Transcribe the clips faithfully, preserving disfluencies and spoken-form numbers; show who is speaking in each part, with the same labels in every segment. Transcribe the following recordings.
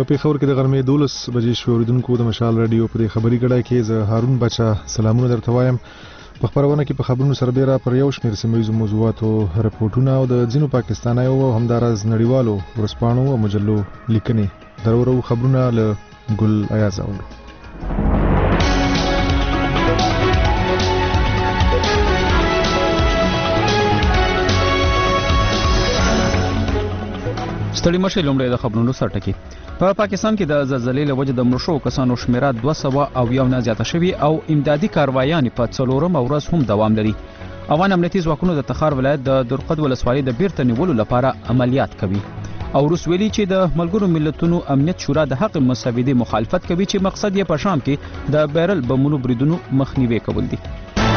Speaker 1: پیښور کې د غرمې دولس بجې شوې. اوریدونکو د مشال رادیو په خبري ګډه کې زه هارون بچا سلامونه درته وایم. په خبرونه کې په خبرونو سره ډیره پر یو شمېر سیمه ییزو موضوعاتو رپورټونه او د ځینو پاکستانیو او همدارز نړیوالو ورځپاڼو او مجلو لیکنې درورو خبرونه له ګل ایاز اورو.
Speaker 2: ستړي مشه لومړی د خبرونو سرټکی. په پاکستان کې د زلزلې له وجې د مړو شوو کسانو شمیره دوه سوه او یو نه زیاته شوي او امدادي کاروایانې په څلورمه ورځ هم دوام لري. افغان امنیتي ځواکونو د تخار ولایت د درقد ولسوالۍ د بیرته نیولو لپاره عملیات کوي. او روس ویلي چې د ملګرو ملتونو امنیت شورا د حق مسودې مخالفت کوي چې مقصد یې په شام کې د بیرل بمونو بریدونو مخنیوي کول دي.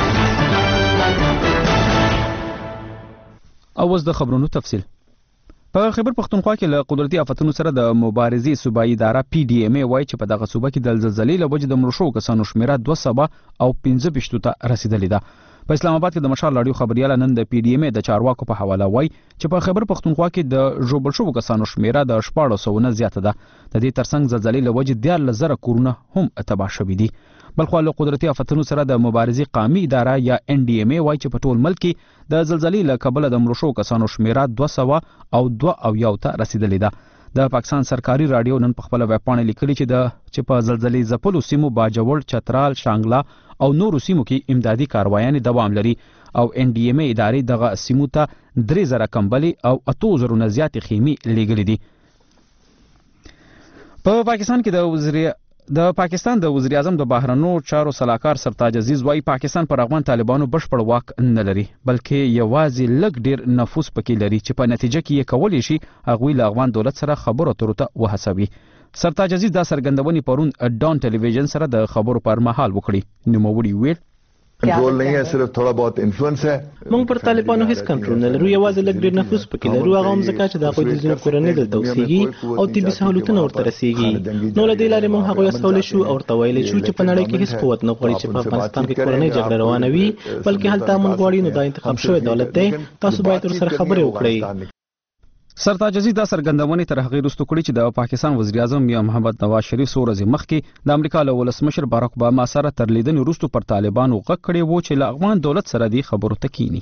Speaker 2: او اوس د خبرونو تفصیل. په خیبر پختونخوا کې له قدرتي آفتونو سره د مبارزې صوبایي اداره پی ډي ایم ای وایي چې په دغه صوبه کې د زلزلې له وجې د مړو شوو کسانو شمیره دوه سوه او پنځه ویشتو ته رسیدلې ده. په اسلام آباد کې د مشال رادیو خبريال نن د پی ډي ایم ای د چارواکو په حواله وایي چې په خیبر پختونخوا کې د ژوبل شوو کسانو شمیره د شپاړس سوه نه زیاته ده. د دې ترڅنګ زلزلې له وجې دیارلس زره کورونه هم تباه شوي دي. بلخو له قدرتي آفتونو سره د مبارزې قومي اداره یا ان ډي ایم ای وایي چې په ټول ملک کې د زلزلې له کبله د مړو شوو کسانو شمیره دوه سوه او دوه او یو ته رسیدلې ده. د پاکستان سرکاري رادیو نن په خپل ویبپاڼه لیکلي چې د چې په زلزلې ځپلو سیمو باجوړ، چترال، شانګلا او نورو سیمو کې امدادي کاروایانې دوام لري او ان ډي ایم ای ادارې دغه سیمو ته درې زره کمبلې او اتو زرو نه زیاتې خیمې لیږلې دي. په پاکستان کې د وزیر د پاکستان د وزیر اعظم د بهرنیو چارو سلاکار سرتاج عزیز وايي پاکستان پر افغان طالبانو بشپړ واک نه لري بلکې یوازې لږ ډیر نفوذ پکې لري چې په نتیجه کې یې کولی شي هغوی له افغان دولت سره خبرو اترو ته وهڅوي. سرتاج عزیز دا څرګندونې پرون ډان ټلویزیون سره د خبرو پر مهال وکړي. نوموړي ویل
Speaker 3: کنټرول نه ہے، صرف تھوڑا بہت انفلوئنس ہے.
Speaker 4: موږ پر طالبانو هیڅ کنټرول نه لرو، یوازې لږ ډیر نفوذ پکې لرو. هغه هم ځکه چې د هغوی د ځینو کورنۍ دلته اوسېږي او طبي سهولتونه ورته رسېږي. نو له دې لارې موږ هغوی استولی شو او ورته ویلی شو چې په نړۍ کې هیڅ قوت نه غواړي چې په افغانستان کې کورنۍ جګړه روانه وي، بلکې هلته امن غواړي. نو دا انتخاب شوی دولت دی، تاسو باید ورسره خبرې وکړئ.
Speaker 2: سرتاج عزیز دا څرګندونې تر هغې وروسته کړې چې د پاکستان وزیر اعظم یا محمد نواز شریف څو ورځې مخکې د امریکا له ولسمشر باراک اوباما سره تر لیدنې وروسته پر طالبانو غږ کړی و چې له افغان دولت سره دې خبرو ته کینی.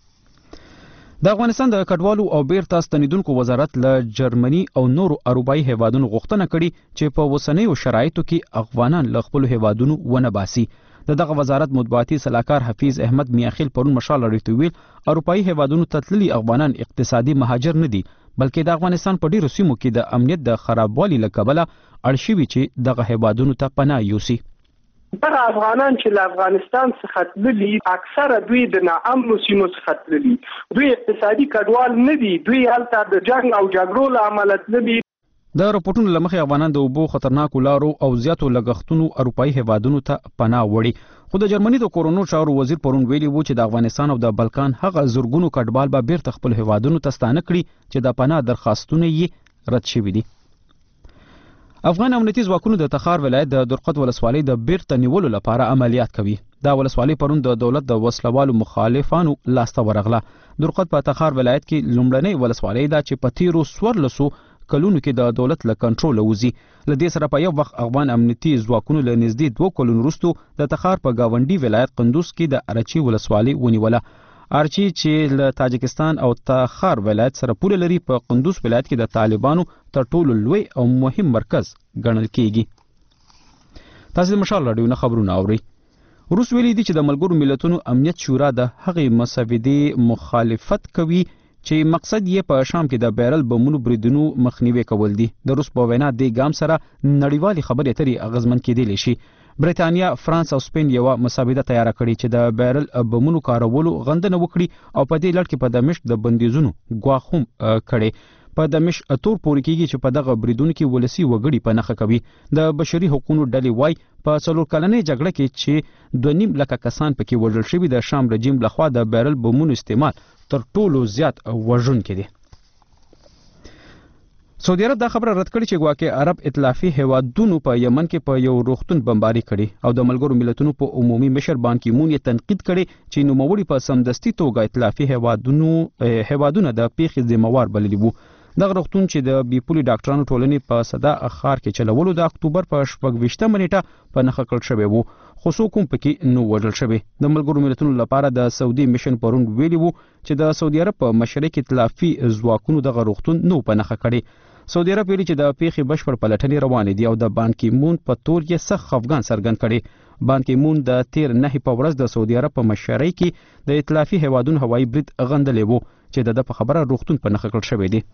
Speaker 2: د افغانستان د کډوالو او بیرته ستنیدونکو وزارت له جرمني او نورو اروپایي هیوادونو غوښتنه کړې چې په اوسنیو شرایطو کې افغانان له خپلو هیوادونو ونه باسي. د دغه وزارت مطبوعاتي سلاکار حفیظ احمد میاخیل پرون مشال رادیو ویل اروپایي هیوادونو ته تللي افغانان اقتصادي مهاجر نه دي بلکې د افغانستان په ډیرو سیمو کې د امنیت د خرابوالي له کبله اړ شوي چې دغه هیوادونو ته پناه یوسي.
Speaker 5: دغه افغانان چې له افغانستان څخه تللي اکثره دوی د ناامنو سیمو څخه تللي، دوی اقتصادي کډوال نه دي، دوی هلته د جنګ او جګړو له امله تللي.
Speaker 2: د رپورټونو له مخې افغانان د اوبو خطرناکو لارو او زیاتو لګښتونو اروپایي هیوادونو ته پناه وړي. خو د جرمني د کورونو چارو وزیر پرون ویلي و چې د افغانستان او د بلکان هغه زرګونو کډوال به بیرته خپل هیوادونو ته ستانه کړي چې د پناه درخواستونه یې رد شوي دي. افغان امنیتي ځواکونو د تخار ولایت د درقد ولسوالۍ د بیرته نیولو لپاره عملیات کوي. دا ولسوالۍ پرون د دولت د وسلوالو مخالفانو لاسته ورغله. درقد په تخار ولایت کې لومړنۍ ولسوالۍ ده چې په تیرو څوارلسو کلونو کې د دولت له کنټرول وځي. له دې سره په یو وخت افغان امنیتي ځواکونو له نږدې دوه کلونو وروسته د تخار په گاونډي ولایت قندوز کې د ارچي ولسوالۍ ونیوله. ارچي چې له تاجکستان او تخار ولایت سره پوله لري په قندوز ولایت کې د طالبانو تر ټولو لوی او مهم مرکز ګڼل کیږي. تاسو د مشال رادیو نه خبرونه اورئ. روس ویلي دي چې د ملګرو ملتونو امنیت شورا د هغې مسودې مخالفت کوي چې مقصد یې په شام کې د بیرل بمونو بریدونو مخنیوي کول دي. د روس په وینا دې ګام سره نړیوالې خبرې اترې اغیزمن کېدلی شي. برېټانیا، فرانس او سپین یوه مسوده تیاره کړې چې د بیرل بمونو کارولو غندنه وکړي او په دې لړ کې په دمشق د بندیزونو ګواښ هم کړی. په دمشق تور پورې کېږي چې په دغه بریدونو کې ولسي وګړي په نښه کوي. د بشري حقوقو ډلې وایي په څلور کلنۍ جګړه کې چې دوه نیم لکه کسان پکې وژل شوي د شام رژیم لخوا د بیرل بمونو استعمال تر ټولو زیات وژونکی دی. سعودي عرب دا خبره رد کړې چې ګواکې عرب ائتلافي هیوادونو په یمن کې په یو روغتون بمباري کړي او د ملګرو ملتونو په عمومي مشر بان کی مون یې تنقید کړي چې نوموړي په سمدستي توګه ائتلافي هیوادونو هیوادونه د پیښې ذمہوار بللي وو. دغه روغتون چې د بیپولي ډاکټرانو ټولنې په صدا اخار کې چلولو د اکتوبر په شپږ ویشتمه نیټه په نښه کړل شوی وو خو څوک هم پکې نو وژل شوی. د ملګرو ملتونو لپاره د سعودي میشن پرون ویلي وو چې د سعودي عرب په مشرق ائتلافي ځواکونو دغه روغتون نو په نښه کړی. سعودي عرب ویلي چې د پیښې بشپړ پلټنې روانې دي او د بان کی مون په تور یې سخت خفګان څرګند کړي. بان کی مون د تیر نه په ورځ د سعودي عرب په مشرۍ کې د ائتلافي هیوادونو هوایي برید غندلې وو چې د په خبره روغتون په نښه کړل شوی دی.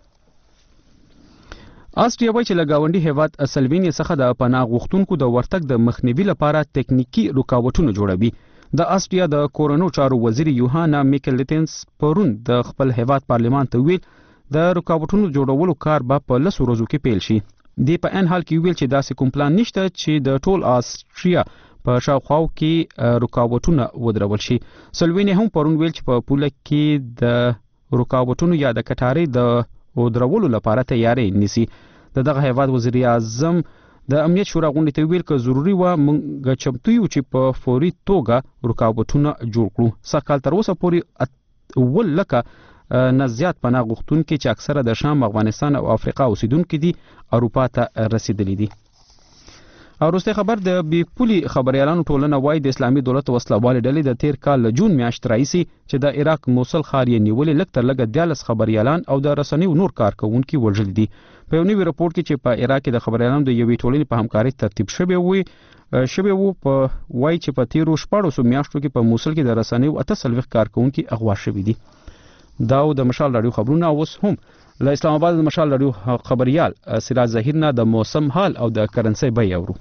Speaker 2: آسټریا وایي چې له ګاونډي هیواد سلوینیا څخه د پناه غوښتونکو د ورتګ د مخنیوي لپاره ټکنیکی رکاوټونه جوړوي. د آسټریا د کورونو چارو وزیر یوهانا میکلټنس پرون د خپل هیواد پارلمان ته ویل د رکاوټونو جوړولو کار به په لسو ورځو کې پیل شي. دی په ان حال کې ویل چې داسې کوم پلان نشته چې د ټول آسټریا په شاوخوا کې رکاوټونه ودرول شي. سلوینیا هم پرون ویل چې په پوله کې د رکاوټونو یا د کټارې د ودرولو لپاره تیاری نیسي. دغه هیواد وزیر اعظم د امنیت شورا غونډې ته ویل چې ضروری و موږ چمتو یو چې په فوري توګه رکاوټونه جوړ کړو. سږ تر اوسه پورې ول لکه نه زیات پناه غوښتونکي چې اکثره د شام، افغانستان او افریقا اوسیدونکي دي اروپا ته رسیدلي دي. او وروسته خبر د بیپولي خبريالانو ټولنه وایي د اسلامي دولت وسلوال ډلې د تیر کال جون میاشت راځي چې د عراق موصل ښار یې نیولې لکه تر لګ دیالس خبريالان او د رسنیو نور کارکونکي وژل دي. په یو نوي راپور کې چې په عراق کې د خبريالانو د یوې ټولنې په همکارۍ ترتیب شوی وي شوی وو په وایي چې په تیرو شپږو میاشتو کې په موصل کې د رسنیو اته سلويخ کارکونکي اغوا شوي دي. دا د مشال رادیو خبرونه اوس هم له اسلام آباد د مشال رادیو خبريال سراج ظهیر نه د موسم حال او د کرنسي بیه اورو.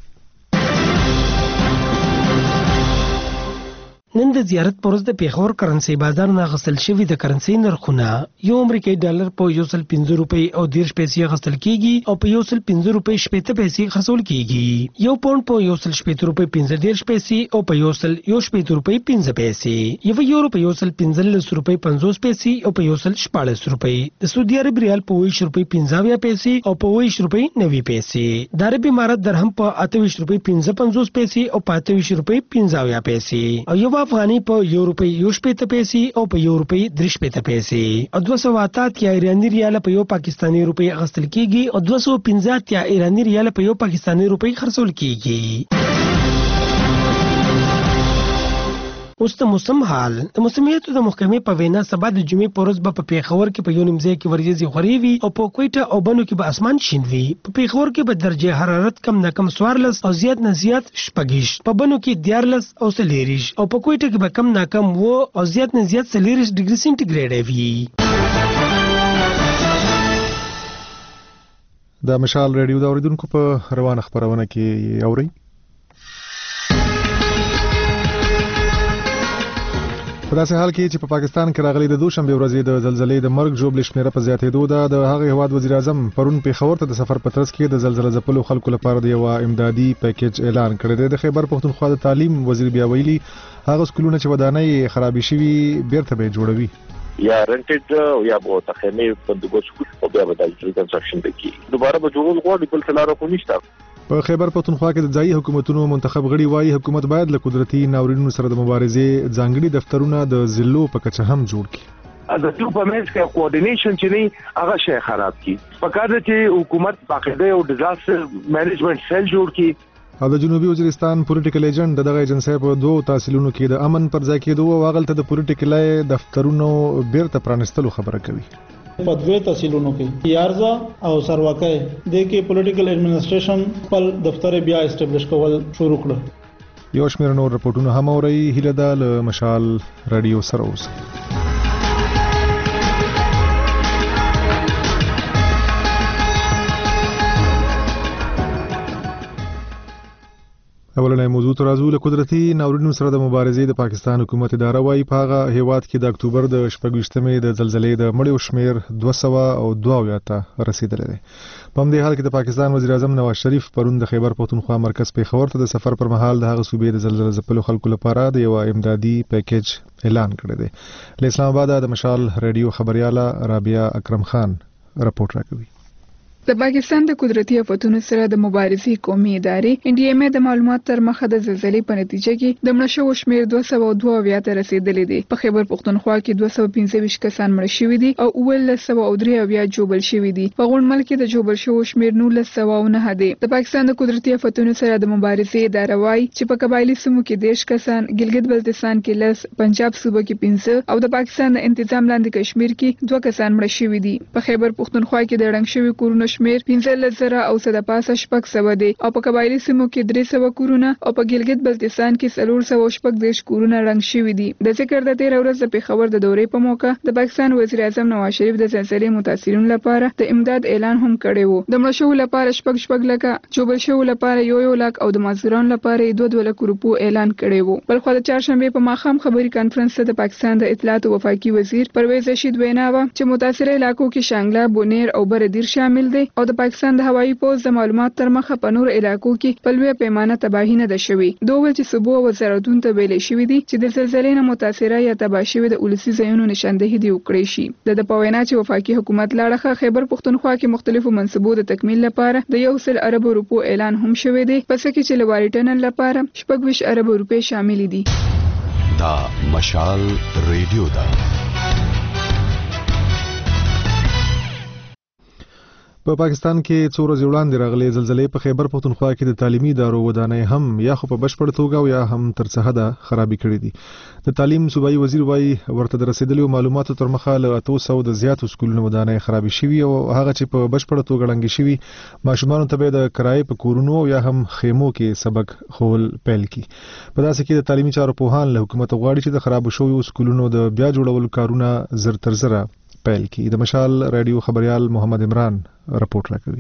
Speaker 6: نن د زیارت پروز د پیښور کرنسي بازار نه غسل شوی د کرنسي نرخونه یو امریکایي ډالر په یو سل پنځه روپۍ او دیرش پیسې غسل کیږي او په یو سل پنځه روپۍ شپږ پیسې خرڅول کیږي. یو پاوند په یو سل شپږ روپۍ پنځه دیرش پیسې او په یو سل یو شپږ روپۍ پنځه پیسې. یو یورو په یو سل پنځلس روپۍ پنځوس پیسې او په یو سل شپاړس روپۍ. د سعودي عرب ریال په ویش روپۍ پنځه پیسې او په ویش روپۍ نوي پیسې. د عرب امارات درهم په اته ویش روپۍ پنځه پنځوس پیسې او په اته ویش روپۍ پنځه پیسې. او یو افغاني په یو روپۍ یو شپږ پیسې او په یو روپۍ درې شپږ پیسې. او دوه سوه اته اتیا ایراني ریال په یو پاکستاني روپۍ اخیستل کیږي او دوه سوه پنځه اتیا ایراني ریال په یو پاکستاني روپۍ خرڅول کیږي. اوس د موسم حال. د موسمیاتو د محکمې په وینا سبا د جمعې په ورځ به په پیښور کې په یو نیم ځای کې ورېځې خورې وي او په کویټه او بنو کې به اسمان شین وي. په پیښور کې به درجه حرارت کم نه کم څوارلس او زیات نه زیات شپږیش، په بنو کې دیارلس او څلېرویشت او په کویټه کې به کم نه کم اووه او زیات نه زیات څلېرویشت ډګري سینټیګریډ وي.
Speaker 1: د مشال ریډیو د اوریدونکو په روانه خبرونه کې اوري. په داسې حال کې چې په پاکستان کې راغلي د دوشنبه ورځې د زلزلې د مرګ ژوبل شمیره په زیاتېدو ده، د هغه هیواد وزیر اعظم پرون پیښور ته د سفر په ترڅ کې د زلزلې ځپلو خلکو لپاره د یو امدادي پیکیج اعلان کړی دی. د خیبر پښتونخوا د تعلیم وزیر بیا ویلي هغه سکولونه چې ودانۍ خرابې شوي بیرته به جوړوي
Speaker 7: یا رنټډ یا به تخمه بندوبست او بیا به د ریکنسټرکشن وکړي. دوباره به جوړول غواړي بل څه لاره خو نشته.
Speaker 1: په خیبر پښتونخوا کې د ځایي حکومتونو منتخب غړي وایي حکومت باید له قدرتي ناورینونو سره د مبارزې ځانګړي دفترونه د ضلعو په کچه هم جوړ کړي.
Speaker 5: د ټول په منځ کې کوارډینیشن چې نه هغه شی خراب کی. پکار دی چې حکومت باقاعده یو ډیزاستر مینجمنت سیل جوړ کړي.
Speaker 1: او د جنوبي وزیرستان پولیټیکل ایجنټ دغه ایجنسی په دوه تحصیلونو کې د امن پر ځای کېدو او هغه د پولیټیکل دفترونو بیرته پرانستلو خبره کوي.
Speaker 8: په دوه تحصیلونو کې یارزا او سروکای د کې پولیټیکل ایڈمنسټریشن خپل دفتر بیا اسټابلیش کول شروع کړ.
Speaker 1: یو شمېر نور رپورټونه هم اوري. هیله ده له مشال رادیو سره اوسئ. اولنې موضوع تر راځو. له قدرتي ناورینونو سره د مبارزې د پاکستان حکومت اداره وايي په هغه هیواد کې د اکتوبر د شپږویشتمې د زلزلې د مړیو شمیر دوه سوه او دوه اویا ته رسیدلی دی. په همدې حال کې د پاکستان وزیر اعظم نواز شریف پرون د خیبر پښتونخوا مرکز پیښور ته د سفر پر مهال د هغه صوبې د زلزلې ځپلو خلکو لپاره د یو امدادي پیکیج اعلان کړی دی. له اسلام آباد د مشال ریډیو خبرياله رابعه اکرم خان رپورټ راکوي.
Speaker 9: د پاکستان د قدرتي آفتونو سره د مبارزې قومي ادارې ان ډي ایم ای د معلومات تر مخه د زلزلې په نتیجه کې د مړه شوو شمېر دوه سوه دوه اویا ته رسیدلی دی. په خیبر پښتونخوا کې دوه سوه پنځه ویشت کسان مړه شوي دي او اوولس سوه او درې اویا ژوبل شوي دي. په غونډمل کې د ژوبل شوو شمېر نولس سوه او نهه دی. د پاکستان د قدرتي آفتونو سره د مبارزې اداره وایي چې په قبایلي سیمو کې دېرش کسان، ګلګت بلتستان کې لس، پنجاب صوبه کې پنځه او د پاکستان د انتظام لاندې کشمیر کې دوه کسان مړه شوي دي. په خیبر پښتونخوا کې د ړنګ شوي کورونو شمېر پنځلس زره او څه د پاسه شپږ سوه دی او په قبایلي سیمو کې درې سوه کورونه او په ګلګت بلتستان کې څلور سوه شپږ دېرش کورونه ړنګ شوي دي. د ذکر د تېره ورځ د پېښور د دورې په موقع د پاکستان وزیر اعظم نواز شریف د زلزلې متاثرینو لپاره د امداد اعلان هم کړی و. د مړه شوو لپاره شپږ شپږ لکه، ژوبل شوو لپاره یو یو لک او د مزدورانو لپاره دوه دوه لکو روپو اعلان کړی و. بل خو د چهارشنبې په ماښام خبري کانفرنس ته د پاکستان د اطلاعات او وفاقي وزیر پرویز رشید وینا وه چې متاثره علاقو کې شانګله، بونیر او بردیر شامل دي او د پاکستان د هوایي پوځ د معلومات تر مخه په نور علاقو کې په لویه پیمانه تباهي نه ده شوې. دوی ویل چې صوبو او وزارتونو ته ویلې شوي دي چې د زلزلې نه متاثره یا تباه شوي د ولسي ځایونو نشاندهي دې وکړی شي. د د په وینا چې وفاقي حکومت له اړخه خیبر پښتونخوا کې مختلفو منصبو د تکمیل لپاره د یو سل اربو روپو اعلان هم شوی دی، پس کې چې له واري ټنل لپاره شپږ ویشت اربو روپۍ شامل دي.
Speaker 10: دا مشال ریډیو ده.
Speaker 1: په پا پاکستان کې څو ورځې وړاندې راغلي زلزلې په خیبر پښتونخوا کې د تعلیمي ادارو ودانۍ هم یا خو په بشپړ توګه او یا هم تر څه حده خرابې کړې دي. د تعلیم صوبایي وزیر وایي ورته د رسیدلو معلوماتو تر مخه له اتو سوو د زیاتو سکولونو ودانۍ خرابې شوي او هغه چې په بشپړ توګه ړنګې شوي ماشومانو ته به د کرایې په کورونو یا هم خیمو کې سبق ښوول پیل کړي. په داسې کې د تعلیمي چارو پوهان له حکومت غواړي چې د خرابو شویو سکولونو د بیا جوړولو کارونه زر تر زره پیل کی. د مشال رادیو خبريال محمد عمران رپورټ راکوي.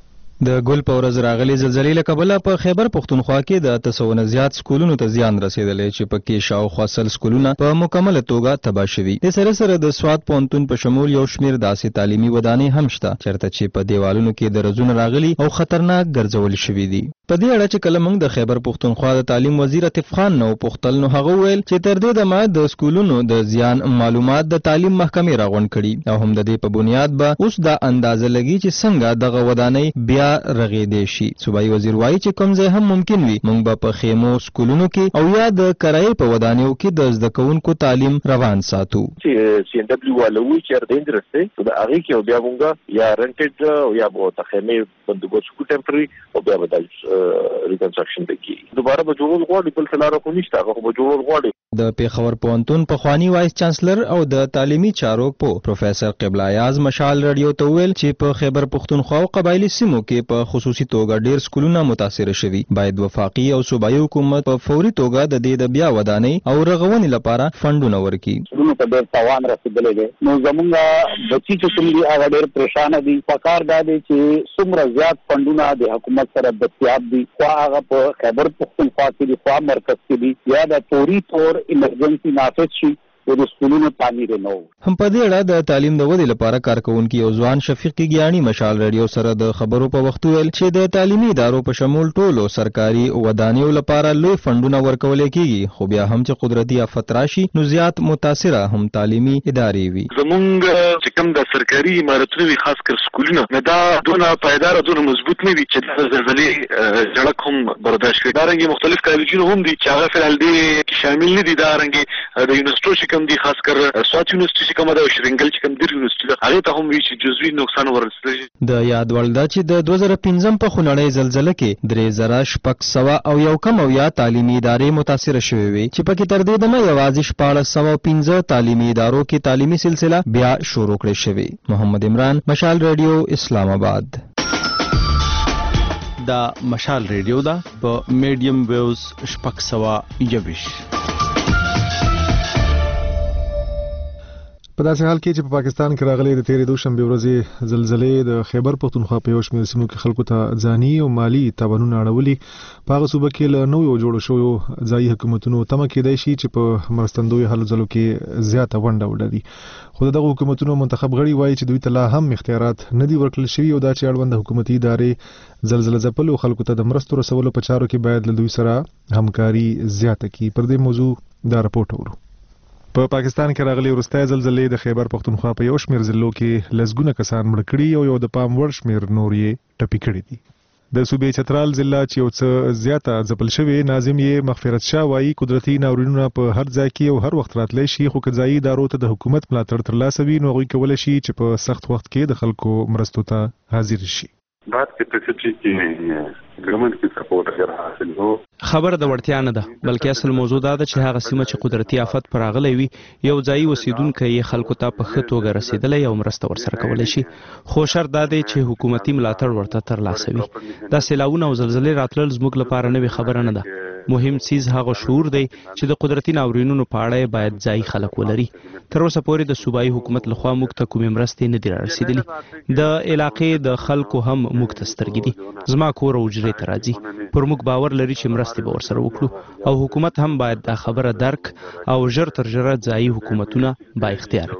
Speaker 11: د ګل په ورځ راغلي زلزلې له کبله په خیبر پښتونخوا کې د اته سوه نه زیات سکولونو ته زیان رسیدلی چې پکې شاوخوا سل سکولونه په مکمله توګه تباه شوي. د سره سره د سوات پوهنتون په شمول یو شمېر داسې تعلیمي ودانۍ هم شته چېرته چې په دیوالونو کې درزونه راغلي او خطرناک ګرځول شوي دي. په دې اړه چې کله موږ د خیبر پښتونخوا د تعلیم وزیر عطیف خان نه وپوښتل نو هغه وویل چې تر دې دمه د سکولونو د زیان معلومات د تعلیم محکمې راغونډ کړي او هم د دې په بنیاد به اوس دا اندازه لګي چې څنګه دغه ودانۍ بیا رغېدې شي. صوبایي وزیر وایي چې کوم ځای هم ممکن وي موږ به په خیمو سکولونو کې او یا د کرایې په ودانیو کې د زده کوونکو تعلیم روان ساتو.
Speaker 7: چې سی ان دبليو والوي چې د انډرسته د هغه کې بیا موږ یا رنټډ او یا به د خیمې بندوبست کو ټمپرري او بیا به د ریکنسټرکشن دکی دوباره به جوړول غواړي بل څه لاره خو نشته هغه به جوړول غواړي.
Speaker 11: د پیښور پوهنتون پخوانی وایس چانسلر او د تعلیمي چارو په پروفیسر قبله ایاز مشال رادیو ته ویل چې په خیبر پښتونخوا او قبایلی سیمو کې په خصوصي توګه ډیر سکولونه متاثر شوي. باید وفاقي او صوبایي حکومت په فوري توګه د دې د بیا ودانۍ او رغونې لپاره فندونه ورکړي.
Speaker 12: سکولونو ته ډیر تاوان رسیدلی دی نو زمونږ بچي چې کوم دي هغه ډیر پریشان دي. پکار دا دی چې څومره زیات فندونه د حکومت سره دستیاب دي خو هغه په خیبر پښتونخوا کې دي خو مرکز کې دي یا د فوري تور ایمرجنسي نافذ شي د سکولونو تعمیر نه.
Speaker 11: هم په دې اړه د تعلیم د ودې لپاره کارکونکي او ځوان شفیق ګیانی مشال رادیو سره د خبرو په وخت ویل چې د تعلیمي ادارو په شمول ټولو سرکاري ودانیو لپاره لوی فندونه ورکول کیږي خو بیا هم چې قدرتي آفت راشي نو زیات متاثره هم تعلیمي ادارې وي.
Speaker 13: زمونږ چې کوم د سرکاري عمارتونو وي خاص کر سکولونه نه دا دونه پایدار دونه مضبوط نه وي چې د زلزلې جړک هم برداشت کړي. دا رنګ مختلف کالجونه هم دي چې هغه فعال دي شامل نه دي. دا رنګ د یونیورسيټو کم دي خاص کر سوات یونیورسيټي کومه ده او شرنګل چې کوم دیر یونیورسيټي ده هغه ته هم وی چې جزوي نقصان ورسېږي.
Speaker 11: د یاد وړ ده چې د دوه زره پنځم په خونړۍ زلزلې کې درې زره شپږ سوه او یو کم او یا تعلیمي ادارې متاثره شوې وي چې پکې تر دې دمه یوازې شپاړس سوه پنځه تعلیمي ادارو کې تعلیمي سلسله بیا شروع کړې شوې. محمد عمران مشال رادیو اسلام آباد.
Speaker 14: دا مشال رادیو ده په میډیم ویوز شپږ سوه یویش.
Speaker 1: په داسې حال کې چې په پاکستان کې راغلي د تیرې دوشنبې ورځې زلزلې د خیبر پښتونخوا په یو شمېر سیمو کې خلکو ته ځاني او مالي تاوانونه اړولي په هغه صوبه کې له نویو جوړو شویو ځایي حکومتونو تمه کېدای شي چې په مرستندویو هلو ځلو کې زیاته ونډه ولري. خو دغه حکومتونو منتخب غړي وایي چې دوی ته لا هم اختیارات نه دي ورکړل شوي او دا چې اړوند حکومتي ادارې زلزله ځپلو خلکو ته د مرستو رسولو په چارو کې باید له دوی سره همکاري زیاته کړي. پر دې موضوع دا رپورټ اورو. په پا پاکستان کې راغلي وروستۍ زلزلې د خیبر پختونخوا په یو شمېر ضلعو کې لسګونه کسان مړه کړي او یو د پام وړ شمېر نور یې ټپي کړي دي. د صوبې چترال ضلع چې یو څه زیاته ځپل شوی ناظم یې مغفرت شاه وایي قدرتي ناورینونه په هر ځای کې او هر وخت راتلی شي خو که ځایي ادارو ته د حکومت ملاتړ ترلاسه وي نو هغوی کولی شي چې په سخت وخت کې د خلکو مرستو ته حاضر شي.
Speaker 15: बात की स्थिति की नहीं है गवर्नमेंट की सपोर्ट अगर हासिल हो
Speaker 14: خبر د وړتیا نه ده بلکې اصل موضوع دا ده چې هغه سیمه چې قدرتي آفت پر راغلی وي یو ځای اوسیدونکو یې خلکو ته په ښه توګه رسیدلی او مرسته ورسره کولی شي خو شرط دا دی چې حکومتي ملاتړ ورته ترلاسه وي. دا سیلاوونه او زلزلې راتلل زموږ لپاره نوې خبره نه ده. مهم څیز هغه شعور دی چې د قدرتي ناورینونو په اړه باید ځایي خلک ولري. تر اوسه پورې د صوبایي حکومت لخوا موږ ته کومې مرستې نه دي رارسېدلي. د علاقې د خلکو هم موږ ته سترګې دي. زما کور او حجرې ته راځي. پر موږ باور لري چې مرستې به ورسره وکړو او حکومت هم باید دا خبره درک او ژر تر ژره ځایي حکومتونه با اختیار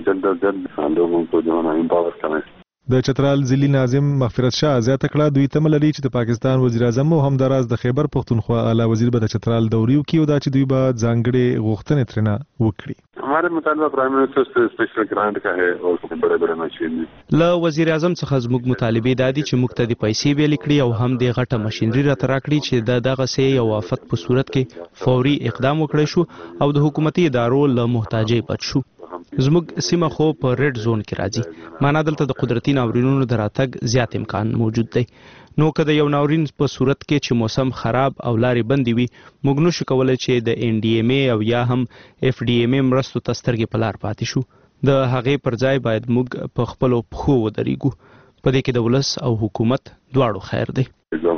Speaker 14: کړي.
Speaker 1: د چترال ضلعي ناظم مغفرت شاه زیاته کړه دوی تمه لري چې د پاکستان وزیر اعظم او همداراز د خیبر پختونخوا اعلی وزیر به د چترال دوري وکړي او دا چې دوی به ځانګړې غوښتنې ترېنه وکړي.
Speaker 15: हमारे मुतालबा प्राइम मिनिस्टर से स्पेशल ग्रांट का है और बड़े बड़े मशीनरी
Speaker 14: له وزیر اعظم څخه زموږ مطالبه دادي چې موږ ته د پیسې بیل کړي او هم د غټه ماشينري راته راکړي چې د دغه سي یو آفت په صورت کې فوري اقدام وکړي شو او د حکومتي ادارو له محتاجۍ بچ شو. زموږ سیمه خو په ریډ زون کې راځي معنا دلته د قدرتي ناورینونو د راتګ زیات امکان موجود دی. نو که د یو ناورین په صورت کې چې موسم خراب او لارې بندې وي موږ نشو کولی چې د ان ډي ایم ای او یا هم اف ډي ایم ای مرستو ته سترګې په لار پاتې شو. د هغې پر ځای باید موږ په خپلو پښو ودرېږو. په دې کې د ولس او حکومت دواړو خیر دی.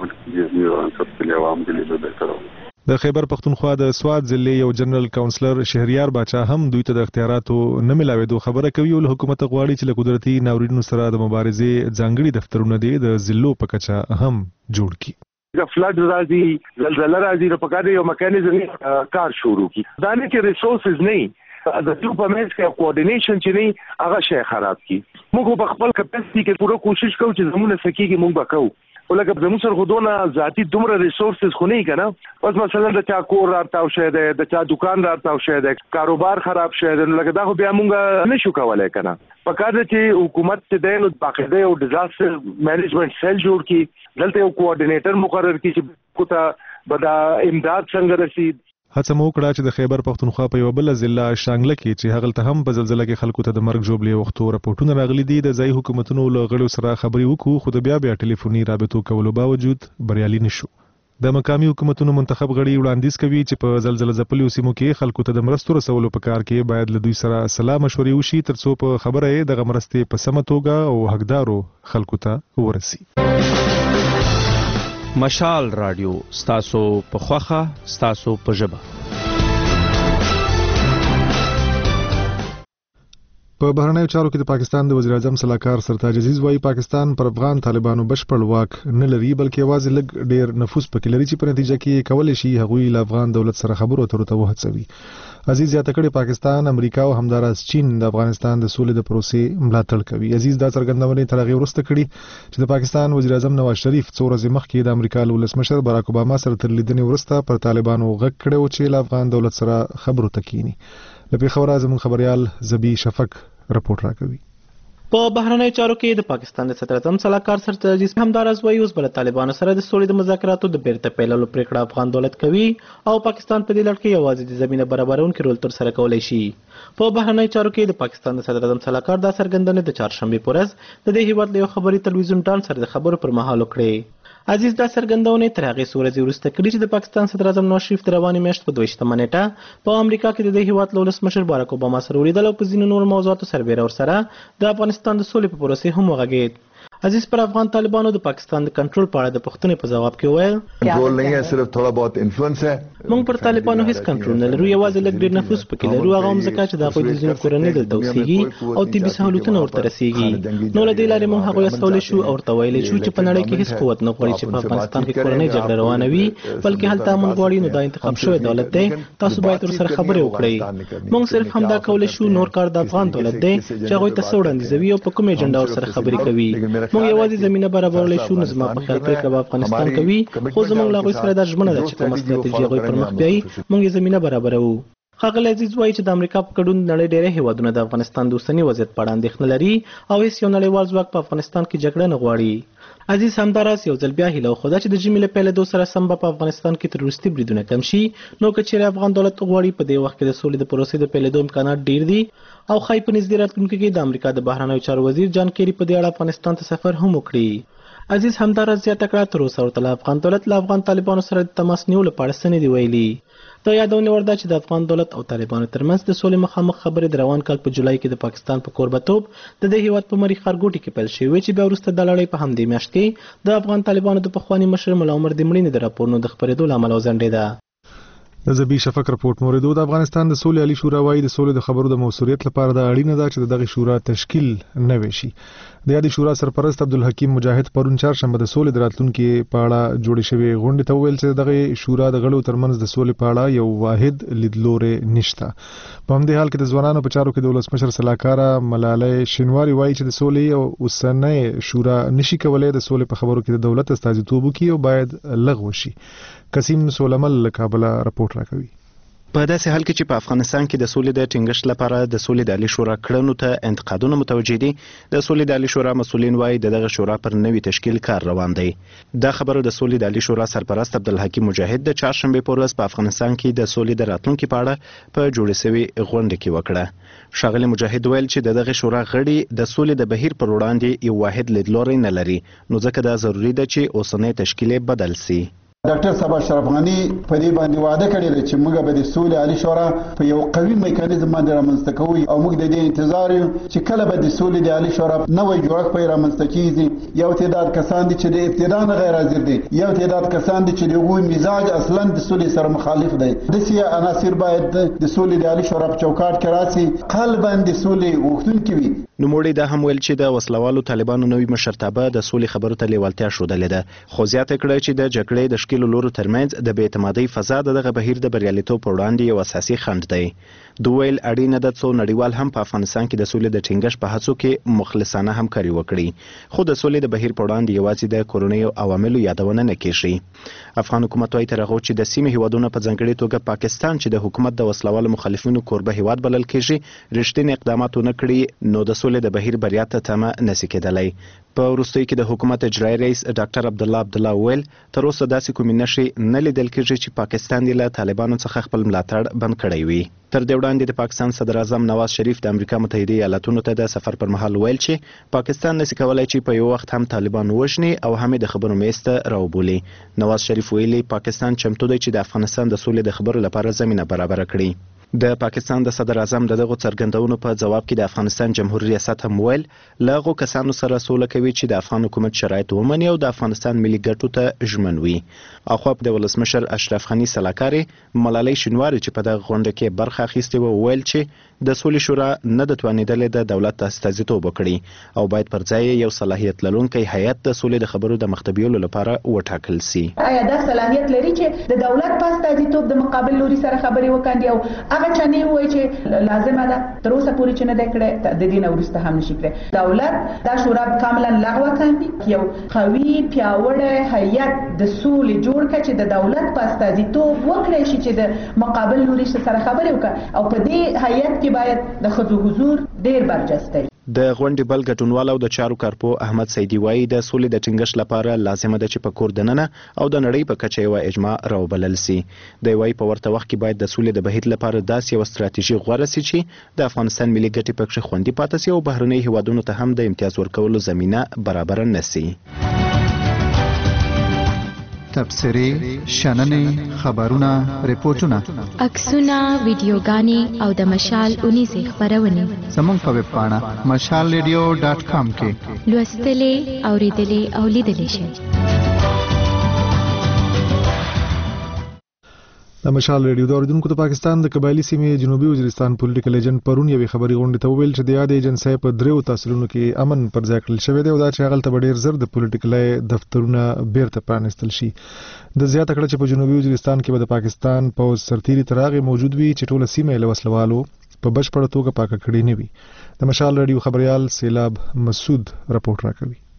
Speaker 1: د خیبر پختونخوا د سوات ضلع یو جنرال کاونسلر شهریار باچا هم دوی ته د اختیاراتو نه ملاوېدو خبره کوي او له حکومت غواړي چې له قدرتي ناورینونو سره د مبارزې ځانګړي دفترونه دي د ضلعو په کچه هم جوړ کړي.
Speaker 5: فلډ راځي زلزله راځي نو پکار دی یو میکانیزم کار شروع کی دا نه کې ریسورسز نه د ټول په منځ کې کوارډینیشن چې نه هغه شی خراب کی. موږ په خپل کپاسټي کې پوره کوشش کوو چې زموږ سکیږي موږ وکړو ولکه زموږ سره خودونه ذاتی دومره ریسورسز خو نه کنه بس مثلا د چا کور راټاو شه ده د چا دکان راټاو شه ده کاروبار خراب شه ده لکه دا خو بیا موږ نشو کولای کنه پکار دی چې حکومت ته د نو باقاعده یو ډیزاستر مینجمنت سیل جوړ کی دلته یو کوارډینیټر مقرر کی چې کوته بدا امداد څنګه رسید.
Speaker 1: هڅه مو وکړه چې د خیبر پختونخوا په یو بل ضلع شانګله کې چې هغلته هم په زلزلې کې خلکو ته د مرګ ژوبلې وختو راپورټونه راغلي دي د ځایي حکومتونو له غړو سره خبرې وکړو خو د بیا بیا ټلیفوني رابطو کولو باوجود بریالي نشو. د مقامي حکومتونو منتخب غړي وړاندیز کوي چې په زلزلې ځپلو سیمو کې خلکو ته د مرستو رسولو په کار کې باید له دوی سره سلا مشورې وشي ترڅو په خبره یې دغه مرستې په سمه توګه او حقدارو خلکو ته ورسي.
Speaker 14: مشال رادیو ستاسو په خوخه ستاسو په ژبه.
Speaker 1: په بهرنیو چارو کې د پاکستان د وزیر اعظم صلاحکار سرتاج عزیز وايي پاکستان پر افغان طالبانو بشپړ واک نه لري بلکې یوازې لږ ډیر نفوذ پکې لري چې په نتیجه کې کولی شي هغوی له افغان دولت سره خبرو اترو ته وهڅوي. عزیز زیاته کړي پاکستان امریکا او همداراز چین د افغانستان د سولې د پروسې ملاتړ کوي. عزیز دا څرګندونه تر هغې وروسته کړي چې د پاکستان وزیر اعظم نواز شریف څو ورځې مخکې د امریکا له ولسمشر باراک اوباما سره تر لیدنې وروسته پر طالبانو غږ کړی و چې له افغان دولت سره خبرو ته کینی. له پېښوره زموږ خبریال زبی شفق رپورټ راکوي.
Speaker 4: په بهرنیو چارو کې د پاکستان د صدر اعظم صلاحکار سرتاج عزیز همداراز وایي اوس به له طالبانو سره د سولې د مذاکراتو د بیرته پیلولو پریکړه افغان دولت کوي او پاکستان په دې لړ کې یوازې د زمینه برابرونکي رول تر سره کولی شي. په بهرنیو چارو کې د پاکستان د صدر اعظم صلاحکار دا څرګندونه د چهارشنبې په ورځ د دې هیواد له یو خبري تلویزیون ټان سره د خبرو پر مهال وکړې. عزیز دا څرګندونه تر هغې څو ورځې وروسته کړې چې د پاکستان صدر اعظم نواز شریف د روانې میاشتې په دویشتمه نیټه په امریکا کې د دې هیواد له ولسمشر باراک اوباما سره ولیدل او په ځینو نورو موضوعاتو سربیره ورسره د افغانستان د سولې په پروسې هم وغږېد. عزیز پر افغان طالبانو د پاکستان د کنټرول په اړه د پوښتنې په جواب کې وویل
Speaker 3: کنټرول نه ہے صرف थोड़ा बहुत انفلوئنس ہے.
Speaker 4: موږ پر طالبانو هیڅ کنټرول نه لرو یوازې لږ ډیر نفوذ پکې لرو هغه هم ځکه چې د هغوی د ځینو کورنۍ دلته اوسېږي او طبي سهولتونه ورته رسېږي. نو له دې لارې موږ هغوی استولی شو او ورته ویلی شو چې په نړۍ کې هیڅ قوت نه غواړي چې په افغانستان کې کورنۍ جګړه روانه وي بلکې هلته امن غواړي نو دا انتخاب شوی دولت دی تاسو باید ورسره خبرې وکړئ. موږ صرف همدا کولی شو نور کار د افغان دولت دی چې هغوی ته څه وړاندیزوي او په کوم ایجنډا ورسره خبرې کوي. موږ یوازې زمینه برابرولی شو نو زما په خیال پرېکړه به افغانستان کوي خو زموږ له هغوی سره دا ژمنه ده چې کومه ستراتیژي هغوی پر مخ بیایي موږ یې زمینه برابروو. ښاغلی عزیز وایي چې د امریکا په ګډون نړۍ ډېری هیوادونه د افغانستان د اوسني وضعیت په اړه اندېښنه لري او هیڅ یو نړیوال ځواک په افغانستان کې جګړه نه غواړي. عزیز همداراز یو ځل بیا هیله وښوده چې د ژمي له پیلېدو سره سم به په افغانستان کې تروریستي بریدونه کم شي، نو که چیرې افغان دولت غواړي په دې وخت کې د سولې د پروسې د پیلېدو امکانات ډېر دي او ښایي په نږدې راتلونکي کې د امریکا د بهرنیو چارو وزیر جان کیری په دې اړه افغانستان ته سفر هم وکړي. عزیز همداراز زیاته کړه تر اوسه ورته له افغان دولت له افغان طالبانو سره د تماس نیولو په اړه څه نه دي ویلي. دا یادونه ور ده چې د افغان دولت او طالبانو ترمنځ د سولې مخامخ خبرې د روان کال په جولای کې د پاکستان په کوربتوب د دې هیواد په مری ښارګوټي کې پیل شوې چې بیا وروسته د لړۍ په همدې میاشت کې د افغان طالبانو د پخواني مشر ملا عمر د مړینې د راپورونو د خبرېدو له امله وځنډېده.
Speaker 1: د زبی شفق رپورت موردو د افغانستان د سولې عالی شورا وايي د سولې د خبرو د موثریت لپاره د اړینه ده چې دغه شورا تشکیل نه وشي. د یادې شورا سرپرست عبدالحکیم مجاهد پرون چهارشنبه د سولې د راتلونکي په اړه جوړې شوې غونډې ته وویل چې دغه شورا د غړو ترمنځ د سولې په اړه یو واحد لیدلوری نشته. په همدې حال کې د ځوانانو په چارو کې د ولسمشر سلاکاره ملالۍ شینواری وايي چې د سولې او اوسنۍ شورا نشي کولای د سولې په خبرو کې د دولت استازیتوب وکړي او باید لغوه شي. قسیم سولمل له کابل راپورټ راکوي.
Speaker 16: په داسې حال کې چې په افغانستان کې د سولې د ټینګښت لپاره د سولې د عالی شورا کړنو ته انتقادونه متوجه دي، د سولې د عالی شورا مسؤلین وايي دغه شورا پر نوي تشکیل کار روان دی. دا خبره د سولې د عالی شورا سرپرست عبدالحکیم مجاهد د چهارشنبه په ورځ په افغانستان کې د سولې د راتلونکي په اړه په جوړې شوې غونډه کې وکړه. ښاغلی مجاهد ویل چې دغه شورا غړي د سولې د بهیر پر وړاندې یو واحد لیدلوری نه لري، نو ځکه دا ضروري ده چې اوسنۍ تشکیل بدل شي.
Speaker 17: ډاکټر صاحب اشرف غنی په دې باندې وعده کړې ده چې موږ به د سولې عالی شورا په یو قوي میکانیزم باندې رامنځته کوو او موږ د دې انتظار یو چې کله به د سولې د عالی شورا نوې جوړښت په رامنځته کیږي. یو تعداد کسان دي چې د ابتدا نه غیر حاضر دي، یو تعداد کسان دي چې دغه مزاج اصلا د سولې سره مخالف دي. د سیاسي عناصر باید د سولې د عالی شورا په چوکاټ کې راسي، قلبا د سولې غوښتونکي وي.
Speaker 16: نوموړي دا هم ویل چې د وسلوالو طالبانو نوي مشرتابه د سولې خبرو ته لیوالتیا ښودلې ده، خو زیاته کړه چې د جګړې د ښکیلو لورو ترمنځ د بې اعتمادۍ فضا دغه بهیر د بریالیتوب په وړاندې یو اساسي خنډ دی. دوی ویل اړینه ده څو نړیوال هم په افغانستان کې د سولې د ټینګښت په هڅو کې مخلصانه همکاري وکړي، خو د سولې د بهیر په وړاندې یوازې د کورنیو عواملو یادونه نه کیږي. افغان حکومت وايي تر هغه چې د سیمې هیوادونو په ځانګړي توګه پاکستان چې د حکومت د وسلوالو مخالفینو کوربه هیواد بلل کیږي رښتینی اقدامات ونه کړي، نو د سولې د بهیر بریا ته تمه نشي کېدلی. په وروستیو کې د حکومت اجرایي رئیس ډاکټر عبدالله عبدالله ویل تر اوسه داسې کومې نښې نه لیدل کېږي چې پاکستان یې له طالبانو څخه خپل ملاتړ بند کړی وي. تر دې وړاندې د پاکستان صدر اعظم نواز شریف د امریکا متحده ایالاتونو ته د سفر پر مهال ویل چې پاکستان نشي کولای چې په یو وخت هم طالبان وژني او هم د خبرو میز ته راوبولي. نواز شریف ویلي پاکستان چمتو دی چې د افغانستان د سولې د خبرو لپاره زمينه برابر کړي. د پاکستان د صدر اعظم دغه څرګندونو په جواب کې د افغانستان جمهوریت ریاست هم ویل له کسانو سره سوله کوي چې د افغان حکومت شرایط ومني او د افغانستان ملي ګټو ته ژمن وي. اخو د ولسمشر اشرف غنی سلاکاري ملالۍ شینواری چې په دغه غونډه کې برخه اخیستې و ویل چې د سولې شورا نه د توانیدلې د دولت استازیتوب وکړي او باید پر ځای یو صلاحیت لرونکی هیئت د سولې د خبرو د مختبیولو لپاره وټاکل شي.
Speaker 18: آیا دا صلاحیت لري چې د دولت په استازیتوب د مقابل لوري سره خبرې وکړي او هغه چانه وایي چې لازمه ده تر اوسه پورې چې نه ده کړې د دې نه وروسته هم نشي کړی. دولت دا شورا کاملا لغوه کړي، یو قوي پیاوړی هیئت د سولې جوړ کړي چې د دولت په استازیتوب وکړي شي چې د مقابل لوري سره خبرې وکړي او په دې هیئت کې باید د ښځو حضور ډیر برجسته وي.
Speaker 16: د غونډې بل ګډونوال او د چارو کارپو احمد سیدی وایي د سولې د ټینګښت لپاره لازمه ده چې په کور دننه او د نړۍ په کچه یو اجماع راوبلل سي. د وایي په ورته وخت کې باید د سولې د بهیر لپاره داسې یو ستراتیژي غوره سي چې د افغانستان ملي ګټې پکې خوندي پاتې سي او بهرنۍ هیوادونو ته هم د امتیاز ورکولو زمینه برابر نشي.
Speaker 19: تبصرې، شننې، خبرونه، ریپورتونه،
Speaker 20: عکسونه، ویډیوګانې او د مشال اونیزې خبرونه
Speaker 19: زموږ په ویب پاڼه مشال ریډیو ډاټ کام کې
Speaker 20: لوستلې، اوریدلې او لیدلې شئ.
Speaker 1: د مشال ریډیو د اوریدونکو د پاکستان د قبایلی سیمې جنوبي وزیرستان پولیټیکل ایجنټ پرون یوې خبري غونډې ته وویل چې د یاد ایجنسۍ په دریو تحصیلونو کې امن پر ځای کړل شوی دی او دا چې هغلته به ډېر زر د پولیټیکل دفترونه بیرته پرانیستل شي. د زیاته کړه چې په جنوبي وزیرستان کې به د پاکستان پوځ سرتیري تر هغې موجود وي چې ټوله سیمه یې له وسلوالو په بشپړه توګه پاکه کړې نه وي. د مشال ریډیو خبریال سیلاب مسعود رپورټ راکوي.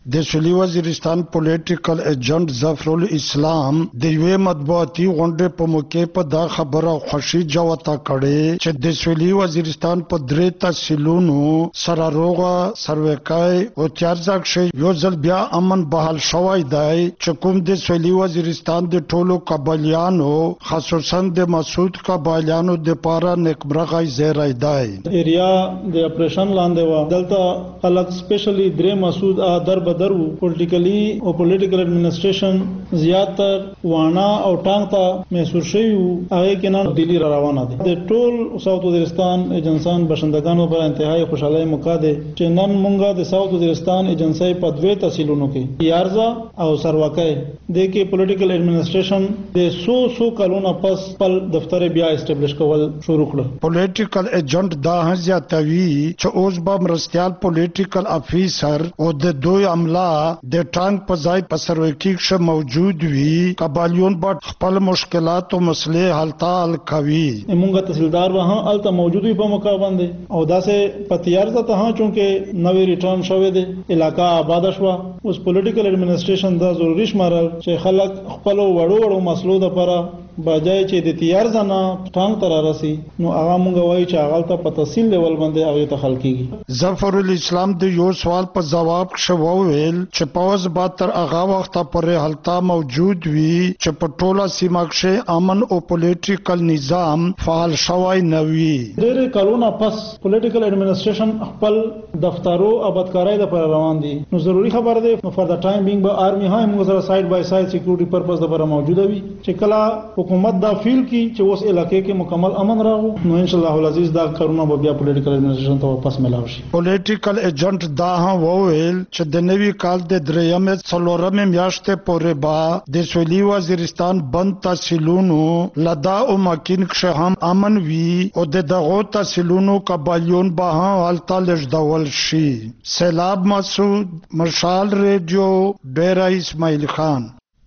Speaker 21: د سویلي وزیرستان پولیټیکل ایجنټ ظفر الاسلام د یوې مطبوعاتي غونډې په موقع په دا خبره خوشي جوته کړې چې د سویلي وزیرستان په درې تحصیلونو سراروغه سروکای او چارځک شي یو ځل بیا امن بحال شوی دی چې کوم د سویلي وزیرستان د ټولو قبایلیانو خصوصا د مسعود قبایلیانو د پاره نیکمرغه زیری دی.
Speaker 8: ایریا د اپریشن لاندې و دلته خلک سپیشلی درې مسعود در بدر وو پولیټیکلی او پولیټیکل ایڈمنسټریشن زیاتر وانا او ټانګ ته محسوس شوی وو هغه کې نه دلی را روانه دي. د ټول ساوث وزیرستان ایجنسان بشندگانو پر انتهایی خوشاله موقع ده چې نن مونږه د ساوث وزیرستان ایجنسی په دوه تحصیلونو کې یارزا او سروکای د کې پولیټیکل ایڈمنسټریشن د سو سو کلونو پس خپل دفتر بیا اسټابلیش کول شروع کړ.
Speaker 21: پولیټیکل ایجنټ دا ځاتوي چې اوس به مرستيال پولیټیکل افیسر او د دوی عمله د ټانک په ځای په سروکي کې موجود وي قبایلیون به خپل مشکلات او مسلې حل تال کوي.
Speaker 8: موږ تحصیلدار وها الته موجود وي په موقع باندې او داسې پتیار ته ها چونکه نوې ریټرن شوه دي علاقہ آباد شو اوس پولیټیکل ایڈمنسټریشن دا ضروري شمارل چې خلک خپل وړو وړو مسلو د لپاره بجای چې د تیار ځنه ټانګ تر راسي نو هغه مونږ وایي چې هغه ته په تفصیل لیول باندې هغه ته حل کیږي.
Speaker 21: ظفر الاسلام د یو سوال په جواب شو ویل چې پاوز با تر هغه وخت پورې حالتا موجود وي چې په ټوله سیمه کې امن او پولیټیکل نظام فعال شوی نه وي.
Speaker 8: ډېر کلونه پس پولیټیکل ایڈمنسټریشن خپل دفترو آبادکارۍ لپاره روان دي نو ضروری خبر ده نو فار د ټایم بینګ به آرمی های موږ سره سایډ بای سایډ سکیورټي پرپز لپاره موجود وي چې کله حکومت دا فیل کی چې اوس علاقې کې مکمل امن راغو نو ان شاء الله العزیز دا کارونه به بیا پولیټیکل ایڈمنسټریشن ته واپس ملاوي شي.
Speaker 21: پولیټیکل ایجنټ دا هم وویل چې د نوي کال د درېمې څلورمې میاشتې پورې با د سویلي وزیرستان بند تحصیلونو لدا او مکین کې هم امن وي او د دغه تحصیلونو قبایلیون به هم حالت لږدول شي. سیلاب مسعود مشال ریډیو ډیره اسماعیل خان.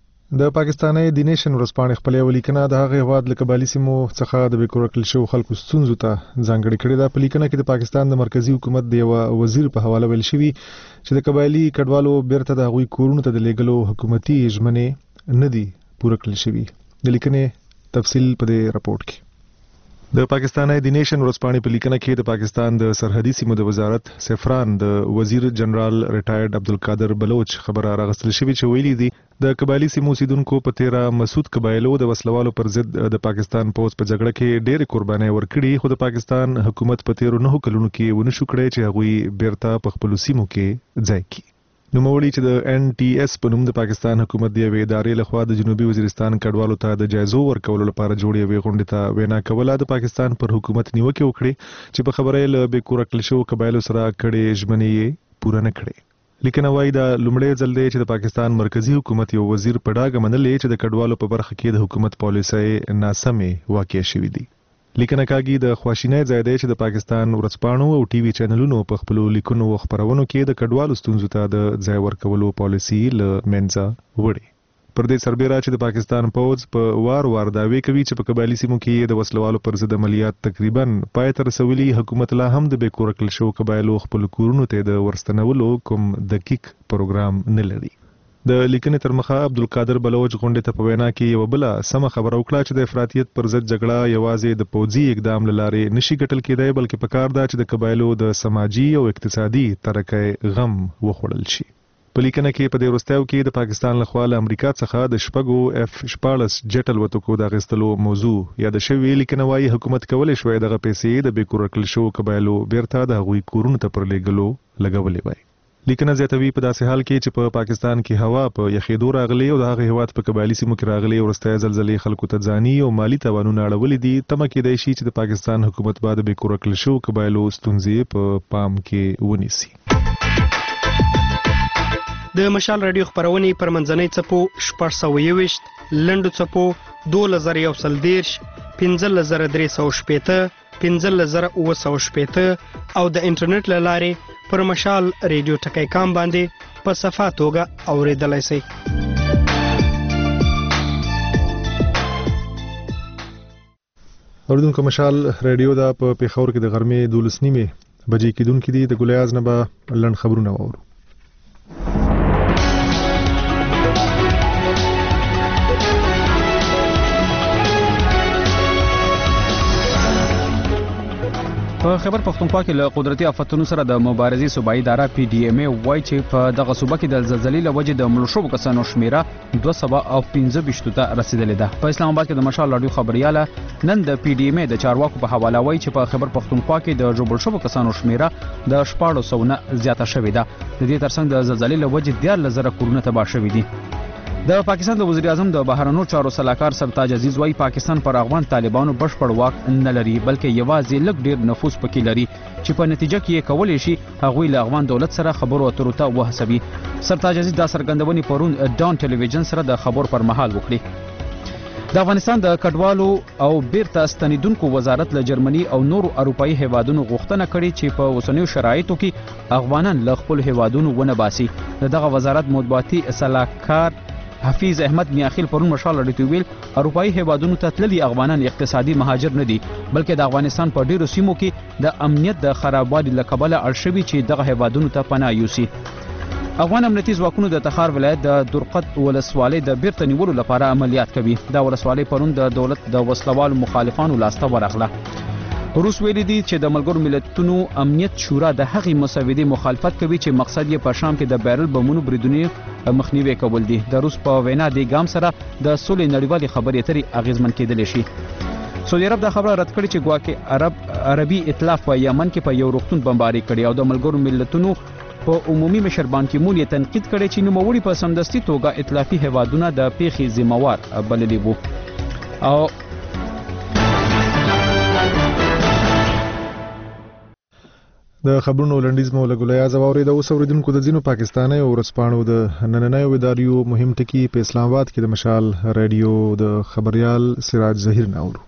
Speaker 1: د پاکستاني د نیشن ورځپاڼې خپلې ولیکنه د هغه هواد له قبایلی سیمو څخه د بیکورکل شو خلکو ستونزو ته ځانګړې کړې ده. په لیکنه کې د پاکستان د مرکزی حکومت د یو وزیر په حواله ویل شوی چې د قبایلی کډوالو بیرته د هغوی کورونو ته د لیږلو حکومتي ژمنې نه دي پوره کړل شوی. د لیکنې تفصیل په دې راپورټ کې. د پاکستاني د نیشن ورځپاڼې په لیکنه کې د پاکستان د سرحدي سیمو د وزارت سفران د وزیر جنرال ریټایرډ عبدالقادر بلوچ خبره راغستل شوی چې ویلي دي د قبایلی سیمو اوسیدونکو په تیرا مسعود قبایلو د وسلوالو پر ضد د پاکستان پوز په جګړه کې ډېر قرباني ورکړي خو د پاکستان حکومت په تیرو نه کلونو کې ونه شو کړی چې هغوی بیرته په خپل سیمو کې ځای کړي. نوموړي چې د ان ټي اس په نوم د پاکستان حکومت دی وی ادارې لخوا د جنوبي وزیرستان کډوالو ته د جایزو ورکولو لپاره جوړې وی غونډې ته وینا کوله د پاکستان پر حکومت نیوکه وکړي چې په خبره له بیکورکل شو قبایلو سره کړي ژمنې پوره نه کړي. لیکنه وايي دا لومړی ځل دی چې د پاکستان مرکزی حکومت یو وزیر په ډاګه منلې چې د کډوالو په برخه کې د حکومت پالیسۍ ناسمې واقع شوې دي. لیکنه کاږي د خواشینۍ ځای دی چې د پاکستان ورځپاڼو او ټي وي چینلونو په خپلو لیکنو او خبرونو کې د کډوالو ستونزو ته د ځای ورکولو پالیسي له منځه وړي. پر دې سربېره چې د پاکستان پوز په وار وار دعوی کوي چې په قبایلی سیمو کې د وسلوالو پر ضد عملیات تقریبا پای ته رسولي حکومت لا هم د بیکورکل شو قبایلو خپل کورونو ته د ورستنولو کوم دقیق پروګرام نه لري. د لیکنې تر مخه عبدالقادر بلوچ غونډې ته په وینا کې یو بل سم خبره وکړه چې د افراطیت پر ضد جګړه یوازې د پوځي اقدام لاره نشي ګټل کېدای بلکې پکار ده چې د قبایلو د سماجی او اقتصادي ترقۍ غم وخوړل شي. په لیکنه کې په دې وروستیو کې د پاکستان لخوا له امریکا څخه د شپږو اف شپاړس جټ الوتکو د اخیستلو موضوع یاد شوې. لیکنه وايي حکومت کولی شوی دغه پیسې د بیکورکل شو قبایلو بیرته د هغوی کورونو ته پر لیږلو لګولې وای. لیکنه زیاتوي په داسې حال کې چې په پا پاکستان کې هوا په یخېدو راغلي او د هغه هیواد په قبایلی سیمو کې راغلي ورستۍ زلزلې خلکو ته ځاني او مالی تاوانونه اړولي دي. تمه کېدای شي چې د پاکستان حکومت به د بیکورکل شو قبایلو ستونزې په پام کې ونیسي.
Speaker 22: د مشال رادیو خبرونه پر منځنۍ چپو شپږ سوه یوویشت لنډو چپو دوه زره یو سل دېرش پنځه زره درې سوه شپېته پنځه زره اووه سوه شپېته او د انټرنیټ له لارې پر مشال ریډیو ټکی کام باندې په صفه توګه اوریدلای شئ.
Speaker 1: اوریدونکو مشال ریډیو دا په پیښور کې د غرمې دولس نیمې بجې کېدونکې دي. د ګلیاز نه به لنډ خبرونه واورو.
Speaker 2: په خیبر پختونخوا کې له قدرتي آفتونو سره د مبارزې صوبایي اداره پی ډي ایم ای وایي چې په دغه صوبه کې د زلزلې له وجې د مړو شوو کسانو شمیره دوه سوه او پنځه ویشتو ته رسیدلې ده. په اسلام آباد کې د مشال راډیو خبریاله نن د پی ډي ایم ای د چارواکو په حواله وایي چې په خیبر پختونخوا کې د ژوبل شوو کسانو شمیره د شپاړس سوو نه زیاته شوې ده. د دې ترڅنګ د زلزلې له وجې دیارلس زره کورونه تباه شوي دي. د پاکستان د وزیر اعظم د بهرنیو چارو سلاکار سرتاج عزیز وايي پاکستان پر افغان طالبانو بشپړ واک نه لري بلکې یوازې لږ ډیر نفوذ پکې لري چې په نتیجه کې یې کولی شي هغوی له افغان دولت سره خبرو اترو ته وهڅوي. سرتاج عزیز دا څرګندونې پرون ډان ټلویزیون سره د خبر پر مهال وکړي. د افغانستان د کډوالو او بیرته ستنیدونکو وزارت له جرمني او نورو اروپایي هیوادونو غوښتنه کړې چې په اوسنیو شرایطو کې افغانان له خپلو هیوادونو ونه باسي. دغه وزارت مطبوعاتي سلاکار حفیظ احمد میاخیل پرون مشال راډیو ته ویل اروپایي هیوادونو ته تللي افغانان اقتصادي مهاجر نه دي بلکې د افغانستان په ډیرو سیمو کې د امنیت د خرابوالي له کبله اړ شوي چې دغه هیوادونو ته پناه یوسي. افغان امنیتي ځواکونو د تخار ولایت د درقد ولسوالۍ د بیرته نیولو لپاره عملیات کوي. دا ولسوالۍ پرون د دولت د وسلوالو مخالفانو لاسته ورغله. روس ویلي دي چې د ملګرو ملتونو امنیت شورا د هغې مسودې مخالفت کوي چې مقصد یې په شام کې د بیرل بمونو بریدونې مخنیوي کول دي. د روس په وینا دې ګام سره د سولې نړیوالې خبرې اترې اغیزمن کېدلی شي. سعودي عرب دا خبره رد کړې چې ګواکې عرب عربي ائتلاف په یمن کې په یو روغتون بمباري کړي او د ملګرو ملتونو په عمومي مشر بان کی مون یې تنقید کړی چې نوموړي په سمدستي توګه ائتلافي هیوادونه د پیښې ذمہوار بللي وو. او
Speaker 1: د خبرونو لنډیز مو لګولای ځووري د اوس اوریدونکو د ځینو پاکستاني او ورسپانو د نننیو اداریو مهم ټکی په اسلام آباد کې د مشال رادیو د خبريال سراج ظهیر ناولو.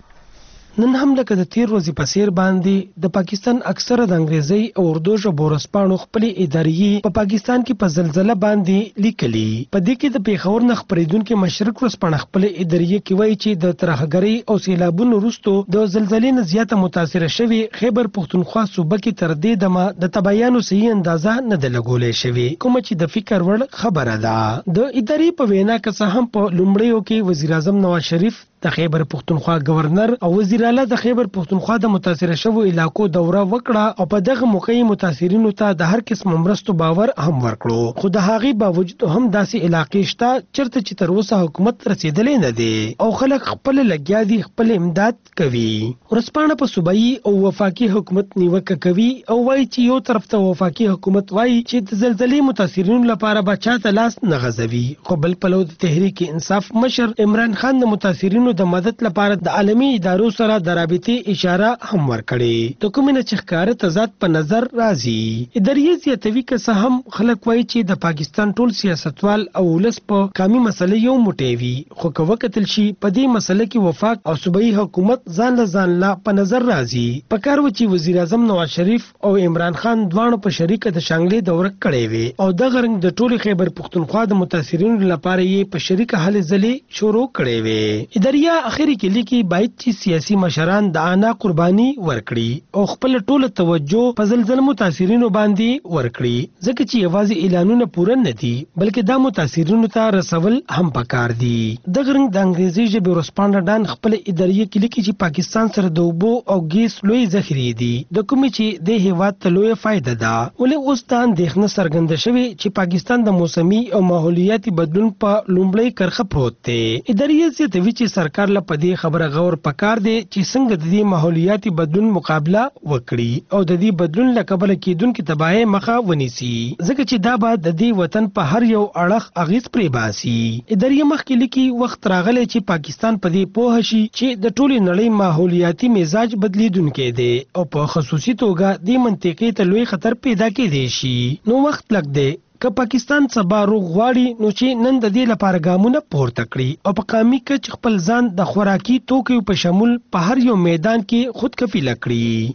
Speaker 22: نن هم لکه د تیر ورځې په څیر باندې د پاکستان اکثره د انګریزي او اردو ژبو ورسپانو خپل ادارې په پاکستان کې په زلزلہ باندې لیکلي. په دې کې د پیښور نه خبرېدونکو مشرق ورسپانه خپل ادارې کې وایي چې د ترهګرۍ او سیلابونو وروسته د زلزلې نه زیاته متاثره شوی خیبر پختونخوا صوبه کې تر دې دمه د تبعیانو صحیح اندازه نه ده لګولې شوی کوم چې د فکر وړ خبره ده. د ادارې په وینا کې هم په لومړیو کې وزیر اعظم نواز شریف د خیبر پختونخوا گورنر او وزیر اعلی د خیبر پختونخوا د متاثره شوو علاقو دوره وکړه او په دغه موقع متاثرینو ته د هر قسم مرستو باور هم ورکړو. خو د هغې باوجود هم داسې علاقې شته چرته چې تر اوسه حکومت رسیدلې نه دی او خلک خپل لګیا دي خپل امداد کوي. ورسپانه په صوبایي او وفاقي حکومت نیوکه کوي او وایي چې یو طرف ته وفاقي حکومت وایي چې د زلزلې متاثرینو لپاره به چاته لاس نه غځوي خو بل پلو د تحریک انصاف مشر عمران خان د متاثرینو د مدد لپاره د عالمي ادارو سره د رابطې اشاره هم ورکړې. د کومه چې ښکار تضاد په نظر راځي. ادارې زیاتوي که څه هم خلک وایي چې د پاکستان ټول سیاستوال او ولس په قومي مسلې یو موټی وي خو که وکتل شي په دې مسله کې وفاق او صوبایي حکومت ځان له ځان لا په نظر راځي. په کار و چې وزیر اعظم نواز شریف او عمران خان دواړو په شریکه د شانګلې دوره کړې وي او د غرنګ د ټول خیبر پختونخوا د متاثرینو لپاره یې په شریکه هلې ځلې شروع کړې وي. اداریا اخري کې لیکي باید چې سیاسي مشران د انا قرباني ورکړي او خپل ټول توجه په زلزلې متاثرینو باندې ورکړي ځکه چې یوازې اعلانونه پوره نه دي بلکې دا متاثرینو ته رسول هم پکار دي. د غرنګ د انګریزي ژبې ورسپانډ ډان خپل ادارې کې لیکي چې پاکستان سره د اوبو او ګیس لوی ذخیرې دي د کومې چې د هیواد ته لوی فائدہ ده ولې اوس د اندېښنه څرګنده شوې چې پاکستان د موسمي او ماحولیاتي بدلون په لومړۍ کرښه پروت دی. ادارې زیاتوي چې سرکار له په دې خبره غور پکار دی چې څنګه د دې ماحولیاتي بدلون مقابله وکړي او د دې بدلون له کبله کېدونکو تباهۍ مخه ونیسي ځکه چې دا به د دې وطن په هر یو اړخ اغیز پرې باسي. ادارې مخکې لیکي وخت راغلی چې پاکستان په دې پوه شي چې د ټولې نړۍ ماحولیاتي مزاج بدلیدونکی دی او په خصوصي توګه دې منطقې ته لوی خطر پیدا کېدی شي. نو وخت لږ دی که پاکستان سبا روغ غواړي نو چې نن د دې لپاره ګامونه پورته کړي او په قومي کچ خپل ځان د خوراکي توکو په شمول په هر یو میدان کې خودکفیله کړي.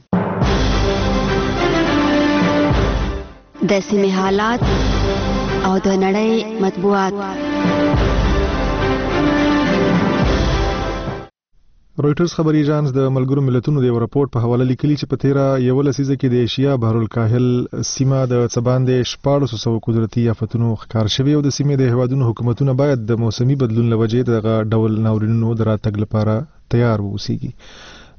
Speaker 6: د سیمې حالات او د نړۍ مطبوعات.
Speaker 1: رويټرز خبري ایجانس د ملګرو ملتونو د یو راپور په حواله لیکلي چې په تیره یو لسیزه کې د ایشیا بحرالکاهل سیمه د څباندې شپاړس سوه قدرتي آفتونو ښکار شوي او د سیمې د هیوادونو حکومتونه باید د موسمي بدلون له وجې دغه ډول ناورینونو د راتګ لپاره تیار واوسیږي.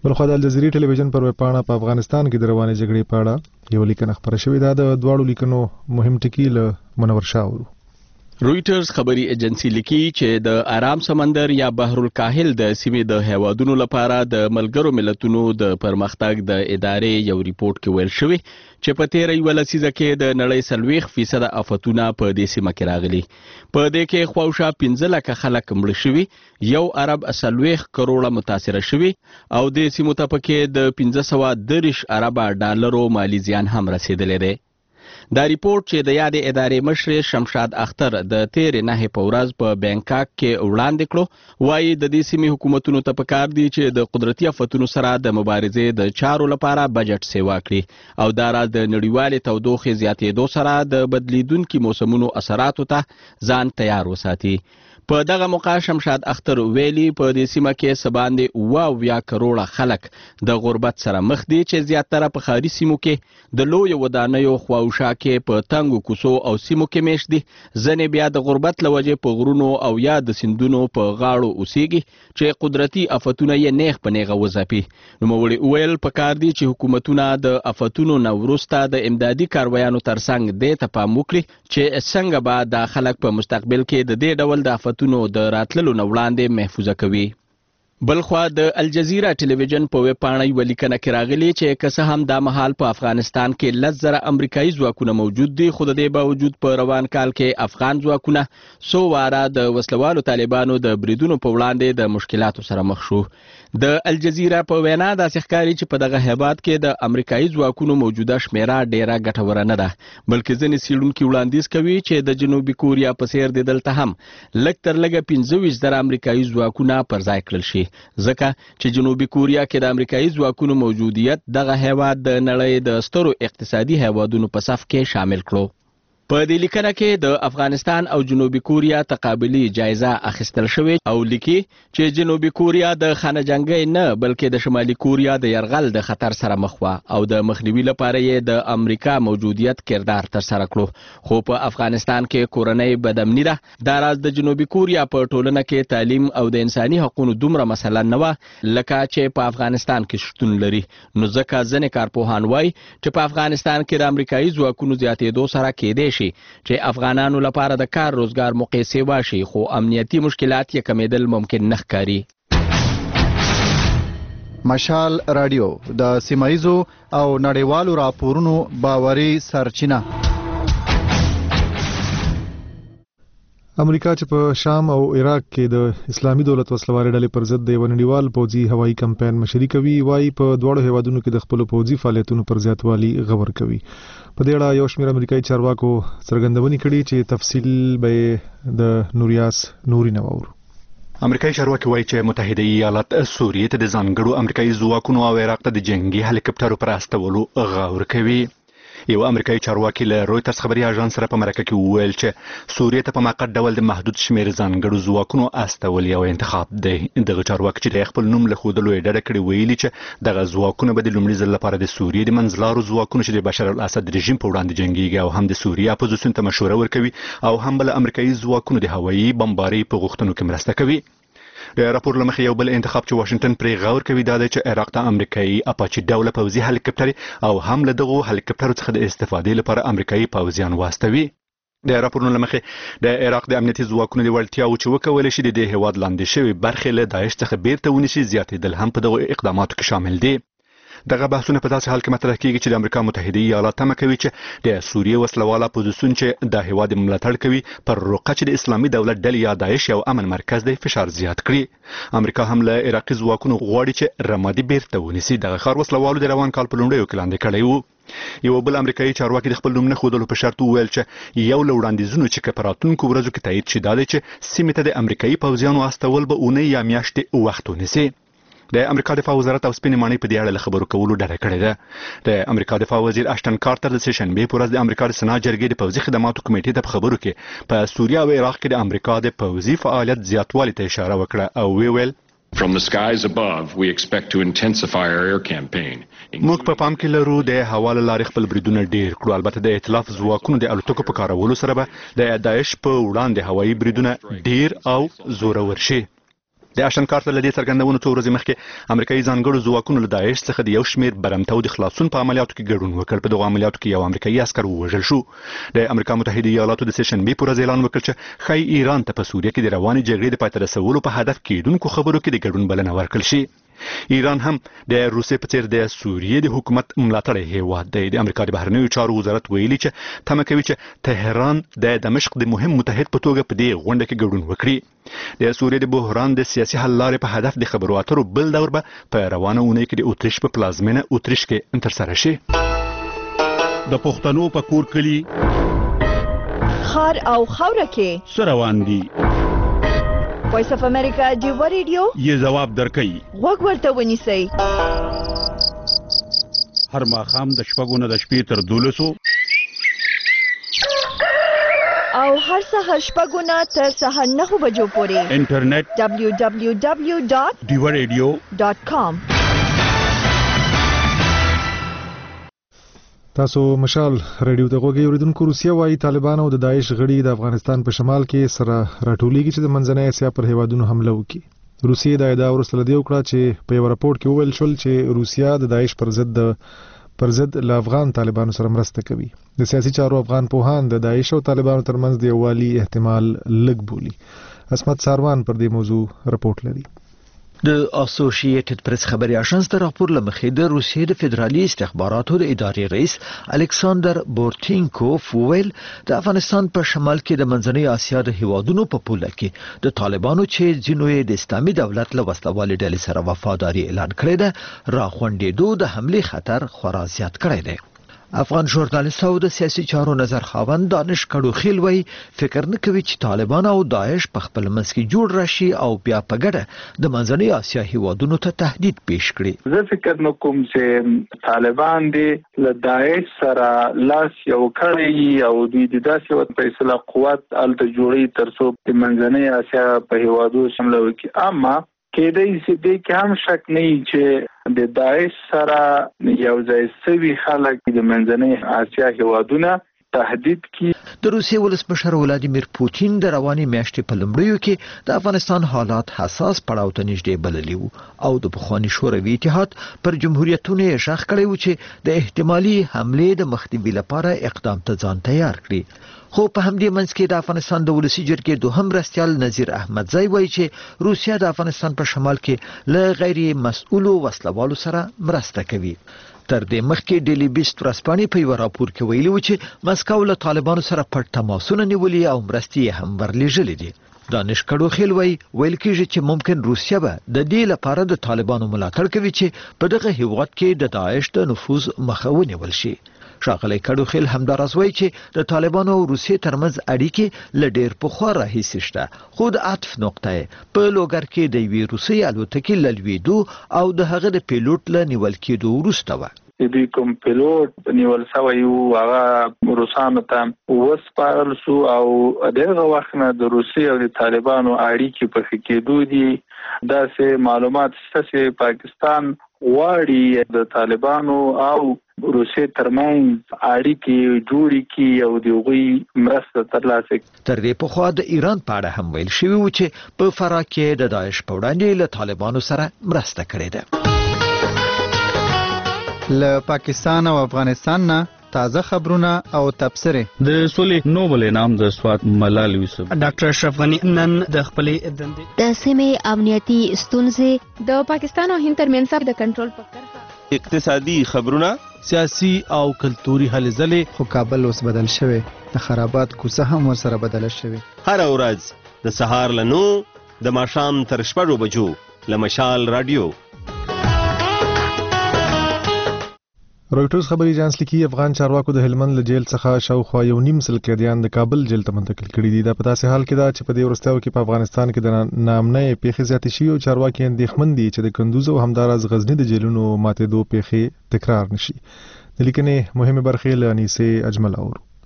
Speaker 1: بلخو د الجزیرې ټلویزیون پر وپاڼه په افغانستان کې د روانې جګړې په اړه یو لیکنه خبره شوې ده. د دواړو لیکنو مهم ټکي له منور شاه اورو.
Speaker 9: رويټرز خبري ایجنسی لیکي چې د آرام سمندر یا بحر الکاهل د سیمې د هیوادونو لپاره د ملګرو ملتونو د پرمختګ د ادارې یو ریپورت کې ویل شوی چې په تیرې یوه لسیزه کې د نړۍ څلوېښت فیصده آفتونه په دې سیمه کې راغلي. په دې کې خواوشا پنځه لکه خلک مړه شوي، یو ارب څلوېښت کروړه متاثره شوي او د سیمو ته پکې د پنځه سوه دېرش اربه ډالرو مالي زیان هم رسیدلی دی. دا ریپورت چې د یادې ادارې مشر شمشاد اختر د تیرې نهې په ورځ په بینکاک کې وړاندې کړو، وایي د دې سیمې حکومتونو ته پکار دي چې د قدرتي آفتونو سره د مبارزې د چارو لپاره بجټ سیوا کړي او دا راز د نړیوالې تودوخې زیاتېدو سره د بدلیدونکي موسمونو اثراتو ته ځان تیار وساتي. په دغه موقع شمشاد اختر ویلي په دې سیمه کې څه باندې اوه اویا کروړه خلک د غربت سره مخ دي چې زیاتره په ښاري سیمو کې د لویو ودانیو خواوشا کې په تنګو کوڅو او سیمو کې میشت دي. ځینې بیا د غربت له وجې په غرونو او یا د سیندونو په غاړو اوسېږي چې قدرتي آفتونه یې نیغ په نیغه وځپي. نوموړي وویل پکار دي چې حکومتونه د آفتونو نه وروسته د امدادي کارویانو ترڅنګ دې ته پام وکړي چې څنګه به دا خلک په مستقبل کې د دې ډول د آفتونو د راتللو نه وړاندې محفوظه کوي. بلخوا د الجزیره ټلویزیون په ویب پاڼه یوه لیکنه کې راغلي چې که څه هم دا مهال په افغانستان کې لس زره امریکایي ځواکونه موجود دي، خو د دې باوجود په روان کال کې افغان ځواکونه څو واره د وسلوالو طالبانو د بریدونو په وړاندې د مشکلاتو سره مخ شو. د الجزیره په وینا داسې ښکاري چې په دغه هیبات کې د امریکایي ځواکونو موجوده شمیره ډیره ګټوره نه ده، بلکې ځینې څېړونکي وړاندیز کوي چې د جنوبي کوریا په څېر د دلته هم لږ تر لږه پنځه ویشت زره امریکایي ځواکونه پر ځای کړل شي، ځکه چې جنوبي کوریا کې د امریکایي ځواکونو موجودیت دغه هیواد د نړۍ د سترو اقتصادي هیوادونو په صف کې شامل کړو. په دې لیکنه کې د افغانستان او جنوبي کوریا تقابلي جایزه اخیستل شوې او لیکي چې جنوبي کوریا د خانه جنګۍ نه بلکې د شمالي کوریا د یرغل د خطر سره مخ وه او د مخنیوي لپاره یې د امریکا موجودیت کردار ترسره کړو. خو په افغانستان کې کورنۍ بدامني ده. دا راز د جنوبي کوریا په ټولنه کې تعلیم او د انساني حقوقو دومره مسله نه وه لکه چې په افغانستان کې شتون لري، نو ځکه ځینې کارپوهان وایي چې په افغانستان کې د امریکایي ځواکونو زیاتېدو سره کېدی شي چې افغانانو لپاره د کار روزګار موقع سیوا شي، خو امنیتي مشکلات یې کمیدل ممکن نه ښکاري.
Speaker 19: مشال رادیو د سیمایزو او نړیوالو راپورونو باوري سرچینه.
Speaker 1: امریکا چې په شام او عراق کې د اسلامي دولت وسلوالې ډلې پر ضد د یو نړیوال پوځي هوایي کمپاین مشري کوي، وایي په دواړو هیوادونو کې د خپلو پوځي فعالیتونو پر زیاتوالي غور کوي. په دې اړه یو شمېر امریکایي چارواکو څرګندونې کړي چې تفصیل به د نوریاس نوري نه واورو.
Speaker 10: امریکایي چارواکي وایي چې متحده ایالات سوریې ته د ځانګړو امریکایي ځواکونو او عراق ته د جنگي هلیکاپټرو پر استولو غور کوي. یو امریکایي چارواکي له رويټرز خبري اژانس سره په مرکه کې وویل چې سوریې ته په موقت ډول د محدود شمېر ځانګړو ځواکونو استول یو انتخاب دی. دغه چارواکي چې د خپل نوم له ښودلو یې ډډه کړې ویلي چې دغه ځواکونه به د لومړي ځل لپاره د سوریې د منځلارو ځواکونو چې د بشار الاسد رژیم په وړاندې جنګیږي او هم د سوریې اپوزیسیون ته مشوره ورکوي او هم بل امریکایي ځواکونو د هوایي بمبارۍ په غوښتنو کې مرسته کوي. د راپور له مخې یو بل انتخاب چې واشنگټن پرې غور کوي دا دی چې عراق ته امریکایي اپاچي ډوله پوځي هلیکاپټرې او هم له دغو هلیکاپټرو څخه د استفادې لپاره امریکایي پوځیان واستوي. د راپورونو له مخې د عراق د امنیتي ځواکونو د وړتیاوو چې وکولی شي د دې هیواد لاندې شوي برخې له داعش څخه بیرته ونیسي زیاتېدل هم په دغو اقداماتو کې شامل دي. دغه بحثونه په داسې حال کې مطرح کیږي چې د امریکا متحده ایالات تمه کوي چې د سوریې وسلوال اپوزیسیون چې د هیواد ملاتړ کوي پر رقه چې د اسلامي دولت ډلې یا داعش یو امن مرکز دی فشار زیات کړي. امریکا هم له عراقي ځواکونو غواړي چې رمادي بیرته ونیسي. دغه ښار وسلوالو د روان کال په لومړیو کې لاندې کړی و. یو بل امریکایي چارواکي د خپل نوم نه ښودلو په شرط وویل چې یو له وړاندیزونو چې که په راتلونکو ورځو کې تایید شي دا دی چې سیمې ته د امریکایي پوځیانو استول به اونۍ یا میاشتې وخت ونیسي. د امریکا دفاع وزارت او سپینې ماڼۍ په دې اړه له خبرو کولو ډډه کړې ده. د امریکا دفاع وزیر اشټن کارتر د سه شنبې په ورځ د امریکا د سنا جرګې د پوځي خدماتو کمیټې ته په خبرو کې په سوریه او عراق کې د امریکا د پوځي فعالیت زیاتوالي ته اشاره وکړه او ویل
Speaker 23: From the skies above, we expect to intensify our air campaign.
Speaker 10: موږ په پام کې لرو د هوا له لارې خپل بریدونه ډیر کړو. البته د ائتلاف ځواکونو د الوتکو په کارولو سره به د داعش په وړاندې هوایي بریدونه ډیر او زورور شي. د اشن کارتر له دې څرګندونو څو ورځې مخکې امریکایي ځانګړو ځواکونو له داعش څخه د یو شمېر برمتو د خلاصون په عملیاتو کې ګډون وکړ. په دغو عملیاتو کې یو امریکایي عسکر ووژل شو. د امریکا متحده ایالاتو د سېشنبې په ورځ اعلان وکړ چې ښایي ایران ته په سوریه کې د روانې جګړې د پای ته رسولو په هدف کېدونکو خبرو کې د ګډون بلنه ورکړل شي. ایران هم د روسیې په څیر د سوریې د حکومت ملاتړی هیواد دی. د امریکا د بهرنیو چارو وزارت ویلي چې تمه کوي چې تهران د دمشق د مهم متحد په توګه په دې غونډه کې ګډون وکړي. د سوریې د بحران د سیاسي حل لارې په هدف د خبرو اترو بل دور به په روانه اونۍ کې د اتریش په پلازمینه اتریش کې ترسره شي.
Speaker 7: د پښتنو په کور کلی
Speaker 12: خار او خاوره کې
Speaker 7: سره روان دي.
Speaker 12: وایس اف امریکا ډیو ریډیو
Speaker 7: یې جواب درکړي.
Speaker 12: وګ ورته ونیسئ.
Speaker 7: هر ماښام د شپږو نه د شپې تر دولسو
Speaker 12: او هر سهار شپږو نه تر سهار نهو بجو پورې
Speaker 7: انټرنیټ
Speaker 12: دبلیو دبلیو دبلیو ډاټ
Speaker 7: ډیو ریډیو
Speaker 12: ډاټ کام.
Speaker 1: تاسو مشال ریډیو ته غوږی اوریدونکو. روسیه وايي طالبان او د داعش غړي د افغانستان په شمال کې سره راټولېږي چې د منځنۍ اسیا پر هیوادونو حمله وکړي. روسیې دا ادعا وروسته له دې وکړه چې په یو راپور کې وویل شول چې روسیه د داعش پر ضد پر ضد له افغان طالبانو سره مرسته کوي. د سیاسي چارو افغان پوهان د داعش او طالبانو ترمنځ د یووالي احتمال لږ بولي. عصمت ساروان پر دې موضوع راپورټ لري.
Speaker 13: د اسوسییټډ پریس خبري اژانس د راپور لمخې د روسیې د فدرالي استخباراتو د ادارې رئیس الکساندر بورتینکوف وویل د افغانستان په شمال کې د منځنۍ اسیا د هیوادونو په پوله کې د طالبانو چې ځینو یې د اسلامي دولت له وسلوالې ډلې سره وفاداری اعلان کړی ده راخوندېدو د حملې خطر خورا زیات کړی دی. افغان ژورنالیست او د سیاسي چارو نظر خاوند دانش کډوخیل وایي فکر نه کوي چې طالبان او داعش په خپل منځ کې جوړ راشي او بیا په ګډه د منځنۍ اسیا هیوادونو ته تهدید پیش کړي.
Speaker 24: زه فکر نه کوم چې طالبان دي له داعش سره لاس یو کړی او دوی د داسې وخت په اصطلاح قوت الته جوړي ترڅو د منځنۍ اسیا په هیوادو شامل وکړي. اما کېدای شي دې کې هم شک نه چې د داعش سره یو ځای سوي خلک د منځنۍ اسیا هیوادونه تهدید کی.
Speaker 13: د روسیې ولسمشر ولادیمیر پوتین د رواني میاشتې په لومړیو کې د افغانستان حالات حساس پړاو ته نږدې بللي وو او د پخواني شوروي اتحاد پر جمهوریتونو یې شاخ کړی و چې د احتمالي حملې د مخنیوي لپاره اقدام ته ځان تیار کړي. خو په همدې منځ کې د افغانستان د ولسی جرګې دوهم مرستیال نذیر احمدزی وایي چې روسیه د افغانستان په شمال کې له غیر مسؤلو وسلوالو سره مرسته کوي. تر دې مخکې ډیلی بیست ورځپاڼې په یو راپور کې ویلي و چې مسکو له طالبانو سره پټ تماسونه نیولي او مرستې یې هم ورلېږلې دي. دانش کډوخیل وایي ویل کېږي چې ممکن روسیه به د دې لپاره د طالبانو ملاتړ کوي چې په دغه هیواد کې د داعش د نفوذ مخه ونیول شي. ښاغلی کډوخیل همداراز وایي چې د طالبانو او روسیې ترمنځ اړیکې له ډېر پخوا راهیسې شته. خو د عطف نقطه په لوګر کې د یوې روسۍ الوتکې له لوېدو او د هغه د پیلوټ له نیول کېدو وروسته وه.
Speaker 24: دوی کوم پیلوټ نیول شوی وو هغه روسانو ته وسپارل شو او دغه وخت نه د روسیې او د طالبانو اړیکې په ښه کېدو دي. داسې معلومات شته چې پاکستان غواړي د طالبانو او روسیې ترمنځ اړیکې جوړې کړي او د هغوی مرسته ترلاسه کړي.
Speaker 13: تر دې پخوا د ایران په اړه هم ویل شوي و چې په فراه کې د داعش په وړاندې له طالبانو سره مرسته کړې ده.
Speaker 19: له پاکستان او افغانستان نه تازه خبرونه او تبصرې.
Speaker 14: د سولې نوبل انعام د سوات ملال یوسف
Speaker 22: ډاکټر اشرف غنی نن د خپلې دندې
Speaker 20: د سیمې امنیتي ستونزې د پاکستان او هند ترمنځ د کنټرول په کرښه
Speaker 25: اقتصادي خبرونه
Speaker 26: سیاسي او کلتوري هلې ځلې.
Speaker 27: خو کابل اوس بدل شوی د خرابات کوڅه هم ورسره بدله شوی.
Speaker 25: هر ورځ د سهار له نو د ماښام تر شپږو بجو له مشال رادیو.
Speaker 1: رويټرز خبري اژانس لیکي افغان چارواکو د هلمند له جیل څخه شاوخوا یو نیم سل قیدیان د کابل جیل ته منتقل کړي دي. دا په داسې حال کې ده چې په دې وروستیو کې په افغانستان کې د نامنۍ پیښې زیاتې شوي او چارواکي اندېښمن دي چې د کندوز او همداراز غزني د جیلونو ماتېدو پیښې تکرار نشي. د لیکنې مهمه برخې له انیسې اجمل اورو.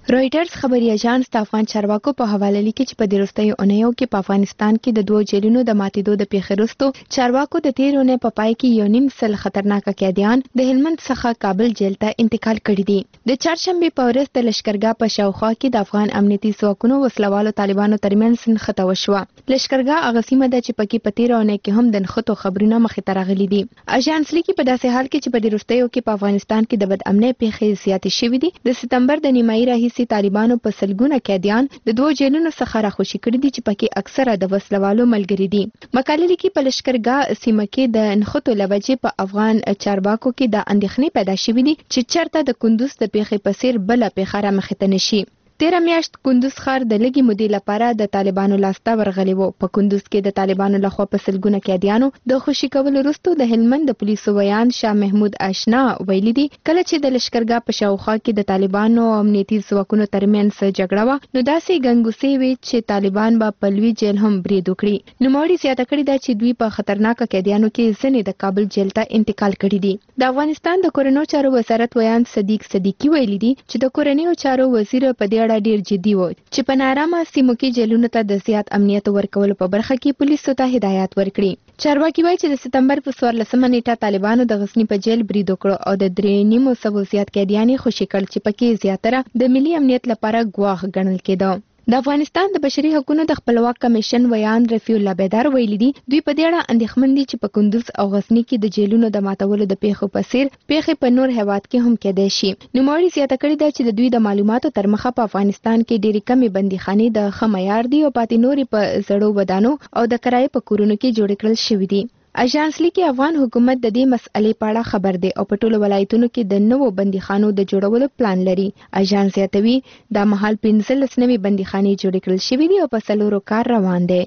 Speaker 20: رويټرز خبري اژانس د افغان چارواکو په حواله لیکي چې په دې وروستیو اونیو کې په افغانستان کې د دوو جیلونو د ماتېدو د پیښې وروسته چارواکو د تیر اونۍ په پای کې یو نیم سل خطرناک قیدیان د هلمند څخه کابل جیل ته انتقال کړي دي. د چهارشنبه په ورځ د لشکرګاه په شاوخوا کې د افغان امنیتي ځواکونو وسلوالو طالبانو ترمنځ نښته وشوه. لشکرګاه هغه سیمه ده چې پکې په تیر اونۍ کې هم د نښتو خبرونه مخې ته راغلي دي. اژانس لیکي په داسې حال کې چې په دې وروستیو کې په افغانستان کې د بد امنۍ پیښې زیاتې شوې دي. د سپتمبر د نیمایي راهیسې سي طالبانو په سلګونه قیدیان د دوه جیلونو څخه راخوشي کړي دي چې پکې اکثره د وسلوالو ملګري دي. مقالې لیکي په لشکرګاه سیمه کې د نښتو لوجې په افغان چارواکو کې د اندېښنې پیدا شوې دي چې چرته د کندوز د پیښې په څیر بله پیښه رامخې ته نشي. تیره میاشت کندوز ښار د لږې مودې لپاره د طالبانو لاسته ورغلی و. په کندوز کې د طالبانو لخوا په سلګونه قیدیانو د خوشي کولو وروسته د هلمند د پولیسو ویان شاه محمود آشنا ویلي دي کله چې د لشکرګاه په شاوخوا کې د طالبانو او امنیتي ځواکونو ترمنځ جګړه وه نو داسې ګنګوسې وې چې طالبان به په لوی جیل هم برید وکړي. نوموړي زیاته کړې ده چې دوی په خطرناکه قیدیانو کې ځینې د کابل جیل ته انتقال کړي دي. د افغانستان د کورنیو چارو وزارت ویان صدیق صدیقي ویلي دي چې د کورنیو چارو وزیر په دې اړه ډیر جدي و چې په نارامه سیمو کې جیلونو ته د زیات امنیت ورکولو په برخه کې پولیسو ته هدایت ورکړي. چارواکي وایي چې د سپتمبر په څوارلسمه نیټه طالبانو د غزني په جیل برید وکړ او د درې نیمو سوو زیات قیدیان یې خوشي کړل چې پکې زیاتره د ملي امنیت لپاره ګواښ ګڼل کېده. د افغانستان د بشري حقوقو د خپلواک کمیشن ویان رفیع الله بیدار ویلي دي دوی په دې اړه اندېښمن دي چې په کندوز او غزني کې د جیلونو د ماتولو د پیښو په څیر پیښې په نور هیواد کې هم کېدای شي. نوموړي زیاته کړې ده چې د دوی د معلوماتو تر مخه په افغانستان کې ډېرې کمې بندیخانې د ښه معیار دي او پاتې نورې په زړو ودانو او د کرایې په کورونو کې جوړې کړل شوي دي. اژانس لیکي افغان حکومت د دې مسئلې په اړه خبر دی او په ټولو ولایتونو کې د نوو بندیخانو د جوړولو پلان لري. اژانس زیاتوي دا مهال پنځلس نوي بندیخانې جوړې کړل شوې دي او په څلورو کار روان دی.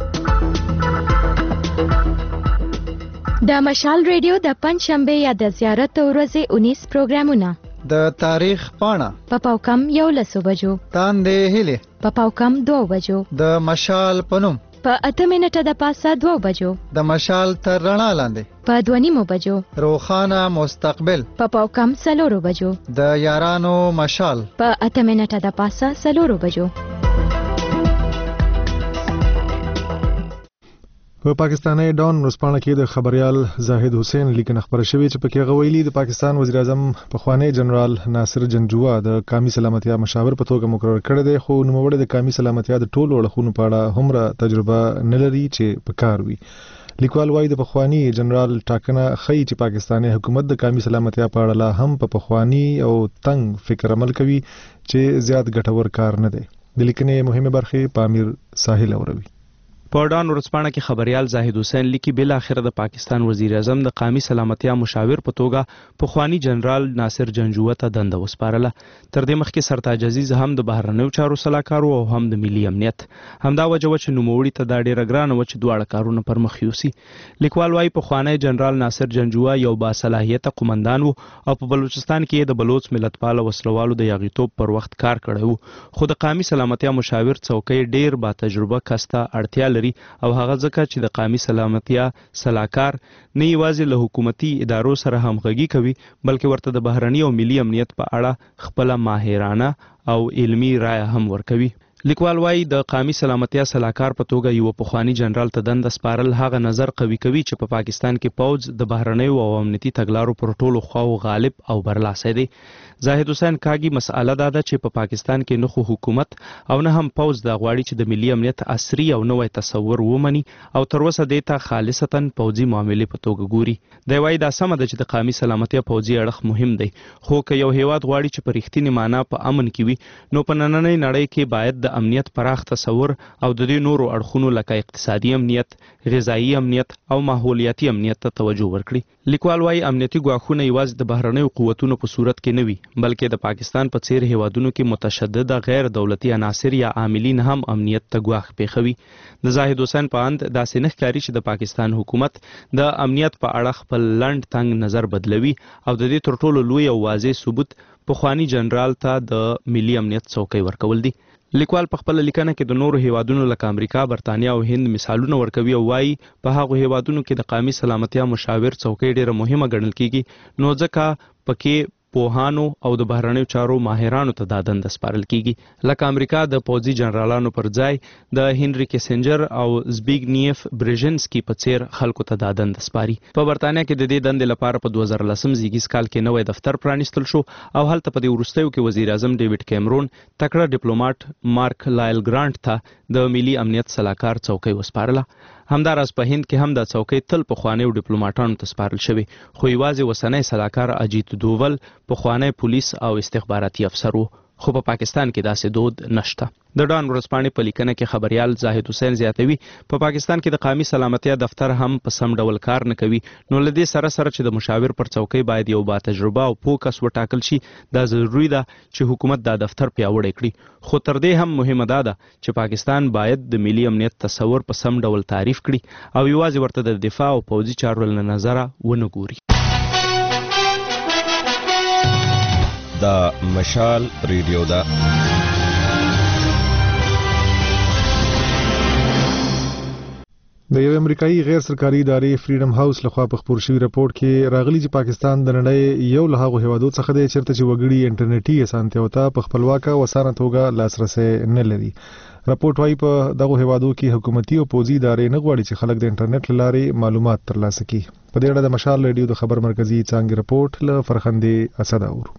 Speaker 3: د مشال ریډیو د پنځشنبه یا د زیارت ورځې اونیس پروګرامونه
Speaker 27: د تاریخ پاڼه
Speaker 3: په پاوکم یولسو بجو
Speaker 27: تاندې هیلې
Speaker 3: په پاوکم دوه بجو
Speaker 27: د مشال پنوم
Speaker 3: په اته منټه د پاسه دوه بجو
Speaker 27: د مشال تر رڼا لاندې
Speaker 3: په دوه نیمو بجو
Speaker 27: روخانه مستقبل
Speaker 3: په پاوکم څلورو بجو
Speaker 27: د یارانو مشال
Speaker 3: په اته منټه د پاسه څلورو بجو.
Speaker 1: په پاکستاني ډان ورځپاڼه کې د خبريال زاهد حسین لیکنه خبره شوې چې پکې غویلی د پاکستان وزیر اعظم پخوانی جنرال ناصر جنجوا د قومي سلامتیا مشاور په توګه مقرر کړی دی خو نوموړی د قومي سلامتیا د ټولو اړخونو په اړه هومره تجربه نه لري چې په کار وي. لیکوال وايي د پخوانی جنرال ټاکنه خی چې پاکستاني حکومت د قومي سلامتیا په اړه لا هم په پخوانی او تنگ فکر عمل کوي چې زیات ګټور کار نه دی. د لیکنې مهمه برخه پامیر ساحل اوروي.
Speaker 14: په ډان ورځپاڼه کې خبريال زاهد حسین لیکي بل اخر د پاکستان وزیر اعظم د قومي سلامتیا مشاور په توګه پخوانی جنرال ناصر جنجوا ته دنده وسپارله. تر دې مخکې سرتاج عزیز هم د بهرنیو چارو سلاکار او هم د ملي امنیت. همدا وجه و چې نوموړي ته دا ډیره ګرانه و چې دواړه کارونه پر مخ یوسي. لیکوال وايي پخوانی جنرال ناصر جنجوا یو با صلاحیت قومندان وو او په بلوچستان کې د بلوچ ملتپال وسلوالو د یاغیتوب پر وخت کار کړی وو خو د قومي سلامتیا مشاور څوکۍ ډیر با تجربه کسته اړتیا او هغه ځکه چې د قومي سلامتیا سلاکار نه یوازې له حکومتي ادارو سره همغږي کوي بلکې ورته د بهرني او ملي امنیت په اړه خپل ماهرانه او علمي رائے هم ورکوي. لیکوال وايي د قومي سلامتیا سلاکار په توګه یو پخوانی جنرال ته دنده سپارل هغه نظر قوي کوي چې په پاکستان کې پوز د بهرنیو او امنیتي تګلارو پر ټولو خواو غالب او برلاسه دی. زاهد حسین کاږي مسأله دا ده چې په پاکستان کې نه خو حکومت او نه هم پوز د غواړي چې د ملي امنیت عصري او نوې تصور ومني او تر اوسه دیتا خالصتا پوزي معاملې په توګه ګوري. دی وايي دا سمه ده چې د قومي سلامتیا پوزي اړخ مهم دی خو که یو هیواد غواړي چې په رښتینې معنا په امن کې وي نو په نننۍ نړۍ کې باید د امنیت پراخ تصور او د دې نورو اړخونو لکه اقتصادي امنیت، غذایی امنیت او ماحولیاتي امنیت ته توجه ورکړي. لیکوال وايي امنیتي ګواښونه یوازې د بهرنیو قوتونو په صورت کې نه وي بلکې د پاکستان په څیر هیوادونو کې متشدده غیر دولتي عناصر یا عاملین هم امنیت ته ګواښ پیښوي. د زاهد حسین په اند داسې نه ښکاري چې د پاکستان حکومت د امنیت په اړه خپل لنډ تنګ نظر بدلوي او د دې تر ټولو لوی او واضح ثبوت پخوانی جنرال ته د ملي امنیت څوکۍ ورکول دي. لیکوال په خپل لیکنه کې د نورو هیوادونو لکه امریکا، برتانیا او هند مثالونه ورکوي او وايي په هغو هیوادونو کې د قومي سلامتیا مشاور څوکۍ ډیره مهمه ګڼل کیږي نو ځکه پکې پوهانو او د بهرنیو چارو ماهرانو ته دا دنده سپارل کیږي. لکه امریکا د پوځي جنرالانو پر ځای د هنري کیسنجر او زبیګنیف برژنسکي په څیر خلکو ته دا دنده سپاري. په برتانیا کې د دې دندې لپاره په دوه زره لسم زیږیز کال کې نوی دفتر پرانیستل شو او هلته په دې وروستیو کې وزیر اعظم ډیوډ کیمرون تکړه ډیپلوماټ مارک لایل ګرانټ ته د ملي امنیت سلاکار چوکۍ وسپارله. همداراز په هند کې هم دا چوکۍ تل پخوانیو ډیپلوماټانو ته سپارل شوې، خو یوازې اوسنی سلاکار اجیت دوول پخوانی پولیس او استخباراتي افسر و. خو په پاکستان کې داسې دود نشته. د ډان ورځپاڼې په لیکنه کې خبريال زاهد حسین زیاتوي په پاکستان کې د قومي سلامتیا دفتر هم په سم ډول کار نه کوي، نو له دې سره سره چې د مشاور پر چوکۍ باید یو با تجربه او پوه کس وټاکل شي، دا ضروري ده چې حکومت دا دفتر پیاوړی کړي. خو تر دې هم مهمه ده ده چې پاکستان باید د ملي امنیت تصور په سم ډول تعریف کړي او یوازې ورته د دفاع او پوځي چارو له نظره ونه ګوري.
Speaker 4: دا مشال ریډیو ده.
Speaker 1: د یو امریکایي غیر سرکاري ادارې فریډم هاوس لخوا په خپور شوی راپور کې راغلي چې پاکستان د نړۍ یو له هغو هیوادو څخه دی چیرته چې وګړي انټرنیټي اسانتیاو ته په خپلواکه او اسانه توګه لاسرسی نه لري. راپورټ وايي په دغه هیوادو کې حکومتي او پوځي ادارې نه غواړي چې خلک د انټرنیټ له لارې معلومات ترلاسه کړي. په دې اړه د مشال ریډیو د خبر مرکزی څانګې راپورټ له فرخندې اسد اورو.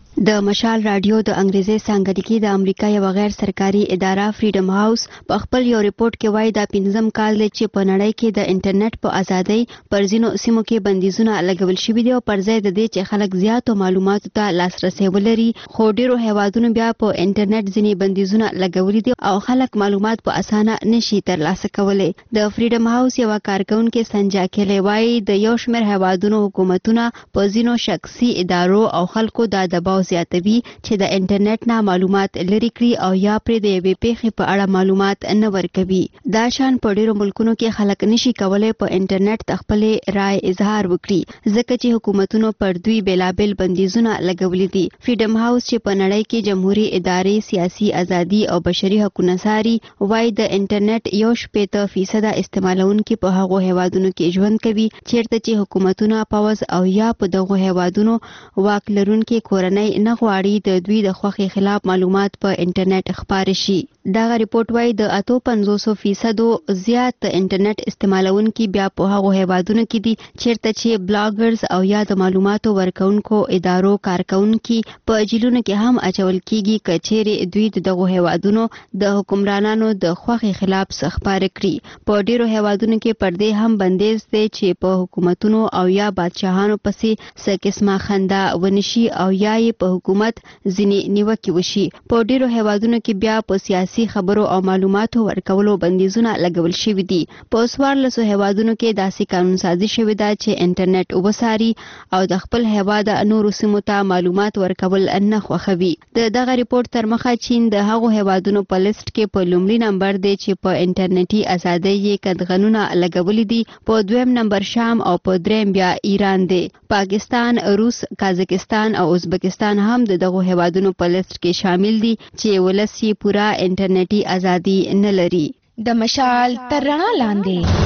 Speaker 6: د مشال رادیو د انګریزي څنګهدګي د امریکا یو غیر سرکاري اداره فریډم هاوس په خپل یو ریپورت کې وایي دا پنځم کال دی چې په نړۍ کې د انټرنیټ په ازادۍ پر ځینو سیمو کې بندیزونه لګول شوي دي او پر ځای د دې چې خلک زیاتو معلوماتو ته لاسرسی ولري، خو ډیرو هیوادونو بیا په انټرنیټ ځینې بندیزونه لګولي دي او خلک معلومات په اسانه نشي ترلاسه کولی. د فریډم هاوس یو کارکونکو سنجا کلی وایي د یو شمېر هیوادونو حکومتونه په ځینو شخصي ادارو او خلکو د دباو زیاتوي چې د انټرنیټ نه معلومات لري کړي او یا پرې د یوې پیښې په اړه معلومات نه ورکوي. دا شان په ډیرو ملکونو کې خلک نشي کولای په انټرنیټ د خپلې رائے اظهار وکړي ځکه چې حکومتونو پر دوی بیلابل بندیزونه لګولي دي. فریډم هاوس چې په نړۍ کې جمهوریت ادارې سیاسي ازادي او بشري حقوقو ساري وایي د انټرنیټ یو شپږ فیصد استعمالونکو په هغو هیوادونو کې ژوند کوي چیرته چې حکومتونه پوز او یا په دغه هیوادونو واک لرونکو کورنۍ نه غواړي د دوی د خوښې خلاف معلومات په انټرنیټ خپاره شي. دا ریپورت وایي د اته پنځوس فیصد زیات انټرنیټ استعمالونکو بیا په هغو هیوادونو کې دي چیرته چې بلاګرز او یا د معلوماتو ورکونکو ادارو کارکونکو په جیلونو کې هم اچول کیږي کچېرې دوی دغه هیوادونو د حکمرانانو د خوښې خلاف خپاره کړي. په ډیرو هیوادونو کې پردې هم بندیز دي چې په حکومتونو او یا بادشاهانو پسې څه قسمه خندا ونشي او یا یې په حکومت ځینې نیوکې وشي. په ډیرو هیوادونو کې بیا په سیاسي خبرو او معلوماتو ورکولو بندیزونه لګول شوي دي. په څوارلسو هیوادونو کې داسې قانون سازي شوې ده چې انټرنیټ وساري او د خپل هیواد نورو سیمو ته معلومات ورکول نه خوښوي. د دغه ریپورت تر مخه چین د هغو هیوادونو په لیست کې په لومړي نمبر دی چې په انټرنیټي ازادۍ یې قدغنونه لګولي دي، په دویم نمبر شام او په دریم بیا ایران دی. پاکستان، روس، کازاکستان او ازبکستان هم د دغه هیوادونو په لیست کې شامل دي چې ولس یې پورا انټرنیټي ازادي نه لري.
Speaker 3: د مشال تر رڼا لاندې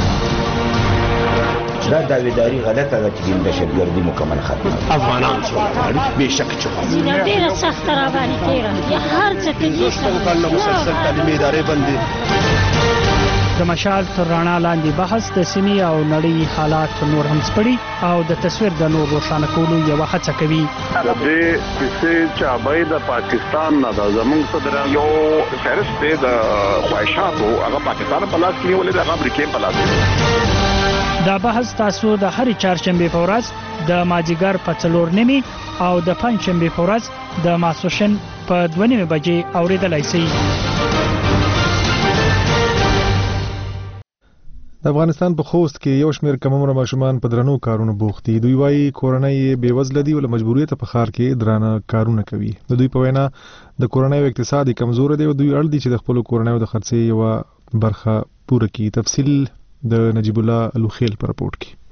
Speaker 5: دا داویداری غلطه ده چې د دهشتګردي مکمل ختم
Speaker 25: افغانان څو غواړي بهشکه چې
Speaker 11: زینا ډیره سخت را باندې تیره یا هر څه کې
Speaker 25: دوستو کله مسلسل تعلیمي ادارې باندې
Speaker 22: د مشال تر رڼا لاندې بحث د سیمې او نړۍ حالات نور هم سپړي او د تصویر د نور روښانه کولو یو هڅه کوي.
Speaker 15: د دې چې چابای د پاکستان نه د زمونږ صدر یو فهرست دی د خواهشاتو هغه پاکستان په لاس کې ولې د امریکا په لاس کې.
Speaker 22: دا بحث تاسو د هر چهارشنبه په ورځ د ماجیګر په څلور نیمه او د پنځشنبه په ورځ د ماسوشن په دوه نیمه بجې اوریدلای شئ.
Speaker 1: د افغانستان په خوست کې یو شمېر کم عمره ماشومان په درنو کارونو بوخت دي. دوی وايي کورنۍ بې وزله دي او له مجبوریته په ښار کې درانه کارونه کوي. د دوی په وینا د کورنۍ اقتصادي کمزور دی او دوی اړ دي چې د خپل کورنۍ د خرڅې یو برخه پوره کړي. تفصیل د نجیب الله الوخیل پر راپورټ کې.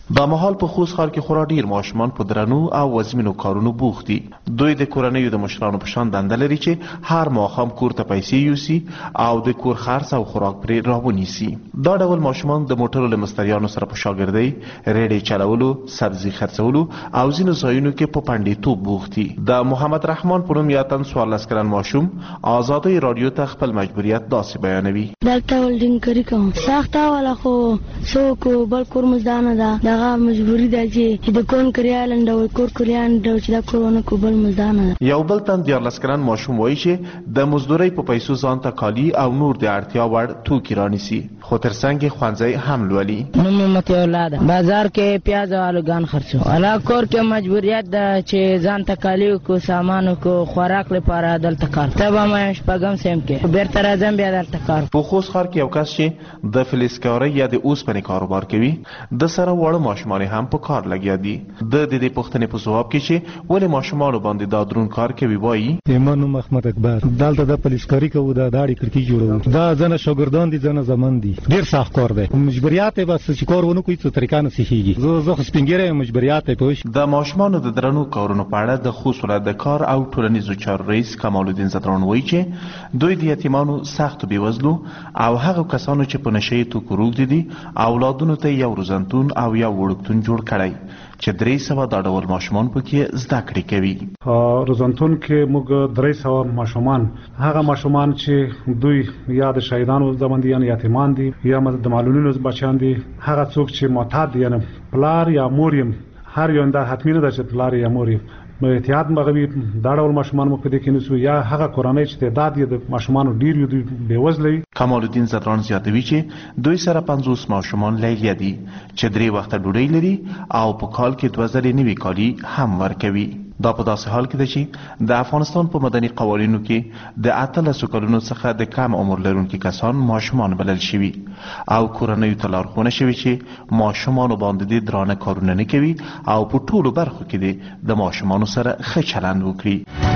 Speaker 2: دا مهال په خوست ښار کې خورا ډیر ماشومان په درنو او وزمینو کارونو بوخت دي. دوی د کورنیو د مشرانو په شان دنده لري چې هر ماښام کور ته پیسې یوسي او د کور خرڅ او خوراک پرې راونیسي. دا ډول ماشومان د موټرو له مستریانو سره په شاګردۍ، ریډې چلولو، سبزي خرڅولو او ځینو ځایونو کې په پنډېتوب بوخت دي. د محمد رحمان په نوم یو تن څوارلس کلن ماشوم آزادۍ راډیو ته خپل مجبوریت داسې بیانوي.
Speaker 8: دلته ولډینګ کوم سخته ولا خو څوک بل کور مزدانه ده، دغه مجبوري ده چې د کون کریالند او کور کریاند چې دا کورونه کو بل مزدانه ده.
Speaker 2: یو بل تن دیارلس کلن ماشوم وایي چې د مزدورۍ په پیسو ځان ته کالي او نور د اړتیا وړ توکي رانیسي، خو ترڅنګ یې ښوونځی هم لولي.
Speaker 9: نوم متي اولاد بازار کې پیاز او الوګان خرڅو، الا کور کې مجبوریت ده چې ځان ته کالي کو سامانو کو خوراک لپاره دلته کار تبه مې شپږم سیم کې بیرته راځم بیا دلته کار.
Speaker 2: په خوست ښار کې یو کس چې د فلزکارۍ یا د اوسپنې کاروبار کوي، د سره وړه ماشومان هم په کار لګیا دي. د دې پوښتنې په ځواب کې چې ولې ماشومان باندې دا درون کار کوي وایي
Speaker 16: ایمان محمد اکبر دلته د فلزکاري کوو، د داړي کړکۍ جوړو، دا ځنه شاګردان دي ځنه زمون دي، ډیر سخت کار دی. مجبوریت بس چې کار ونه کوي څه طریقه نه سیخيږي. زه زه سپینګره مجبوریت پوه.
Speaker 2: د ماشومان د درنو کارونو په اړه د خوست ولایت د کار او ټولنیزو چارو رئیس کمال الدین زدران وایي چې دوی د یتیمانو سخت بیوزلو او هغه کسانو چې په نشي توکو روږدي دي اولادونو ته یو روزنتون او یو وړکتون جوړ کړی چې درې سوه دا ډول ماشومان پکې زده کړې کوي.
Speaker 17: روزنتون کې موږ درې سوه ماشومان، هغه ماشومان چې دوی یا د شهیدانو زمون دي یا یتیمان دي یا د معلولینو بچیان دي، هغه څوک چې معتاد دي یعنی پلار یا مور یې هر یو دا حتمی نه ده چې پلار یا مور یې نو احتیاط مغوي دا ډول ماشومان مو کده کې نسو یا هغه کورنۍ چې تعداد یې د ماشومان ډیر یو بیوزلي.
Speaker 2: کمال الدین زدران زیاتوي چې دوی سره پنځوس ماشومان لیلیه دي چې درې وخته ډوډۍ لري او په کال کې دوه ځلې نوي کالي هم ورکوي. دا په داسې حال کې ده چې د افغانستان په مدني قوانینو کې د اتلسو کلونو څخه د کم عمر لرونکي کسان ماشومان بلل شوي او کورنیو ته لارښوونه شوې چې ماشومانو باندې درانه کارونه نه کوي او په ټولو برخو کې د ماشومانو سره ښه چلند وکړي.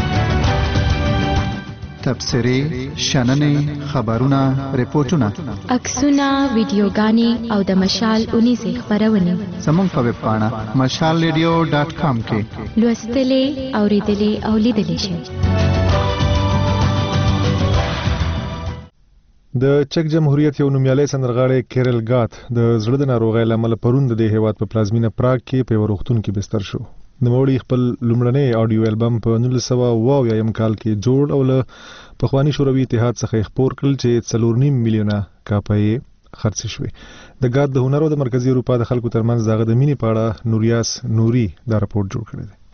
Speaker 19: تبصرې، شننې، خبرونه، ریپورتونه،
Speaker 3: عکسونه، ویډیوګانې او د مشال اونیزې خپرونې
Speaker 19: زموږ په ویب پاڼه مشال ریډیو ډاټ کام کې
Speaker 3: لوستلې، اوریدلې او لیدلې شئ.
Speaker 1: د چک جمهوریت یو نومیالی سندرغاړی کیرل ګات د زړه د ناروغۍ له امله پرون د دې هیواد په پلازمینه پراګ کې په یوه روغتون کې بستر شو. نوموړي خپل لومړنی اډیو البم په نولس سوه اوه اویایم کال کې جوړ او له پخواني شوروي اتحاد څخه یې خپور کړل چې څلور نیم میلیونه کاپۍ خرڅې شوې. د ګات د هنر او د مرکزي اروپا د خلکو ترمنځ د هغه د مینې په اړه نوریاس نوري دا راپورټ جوړ کړی دی.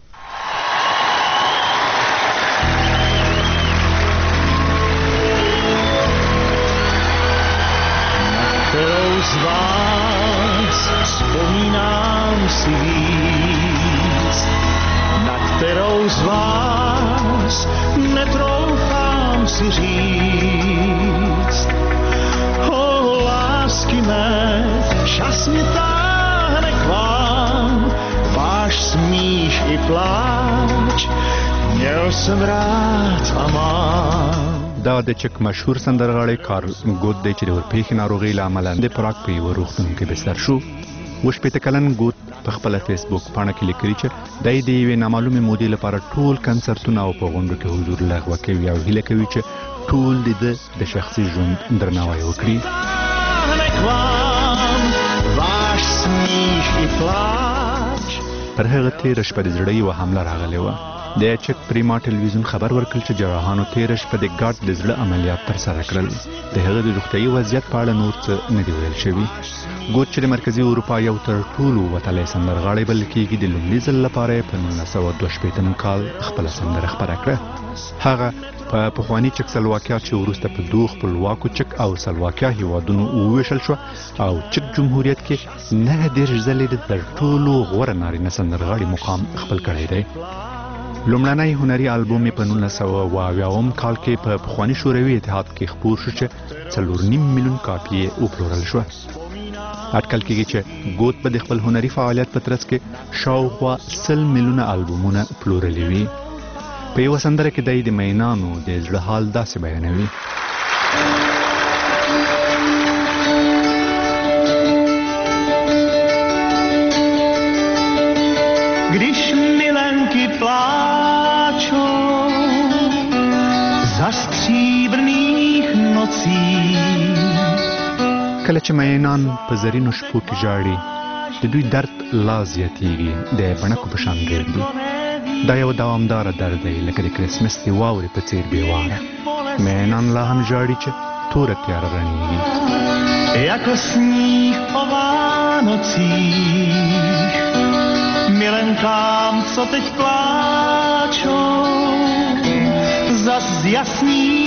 Speaker 18: z vás vzpomínám si víc, na kterou z vás netroufám si říct. O lásky mé, čas mě táhne k vám, váš smích i pláč, měl jsem rád a mám.
Speaker 10: دا د چک مشهور سندرغاړی کارل ګوت دی چې د ورپېښې ناروغۍ له امله د پراګ په یوه روغتون کې بستر شو. اووه شپېته کلن ګوت په خپله فیسبوک پاڼه کې لیکلي چې دی د یوې نامعلومې مودې لپاره ټول کنسرتونه او په غونډو کې حضور لغوه کوي او هیله کوي چې ټول د ده د شخصي ژوند درناوی وکړي. پر هغه تېره شپه د زړه یوه حمله راغلې وه. د چک پریما ټلویزیون خبر ورکړ چې جراحانو تېره شپه د ګاټ د زړه عملیات ترسره کړل. د هغه د روغتیايي وضعیت په اړه نور څه نه دي ویل شوي. ګوت چې د مرکزي اروپا یو تر ټولو وتلی سندرغاړی بلل کېږي د لومړي ځل لپاره یې په نولس سوه دوه شپېتم کال خپله سندره خپره کړه. هغه په پخواني چک سلواکیا چې وروسته په دوه خپلواکو چک او سلواکیا هیوادونو وویشل شوه او چک جمهوریت کې نهه دېرش ځلې د تر ټولو غوره نارینه سندرغاړي مقام خپل کړی دی. لومړنی هنري البوم یې په نولس سوه اوه اویاوم کال کې په پخواني شوروي اتحاد کې خپور شو چې څلور نیم میلیون کاپي یې وپلورل شوه. اټکل کېږي چې ګوت به د خپل هنري فعالیت په ترڅ کې شاوخوا سل میلیونه البومونه پلورلي وي. په یوه سندره کې دی د مینانو د زړه حال داسې بیانوي:
Speaker 18: když milenky pláčou za stříbrných nocí.
Speaker 10: کله چې مینان په زرینو شپو کې ژاړي د دوی درد لا زیاتیږي د بڼکو په شان ګرځي. دا یو دوامدار درد دی لکه د کرسمس د واورې په څیر بېواره. مینان لا هم ژاړي چې توره تیاره رڼیږي.
Speaker 18: Jako sníh o Vánocích, milenkám, co teď pláčou, zas jasní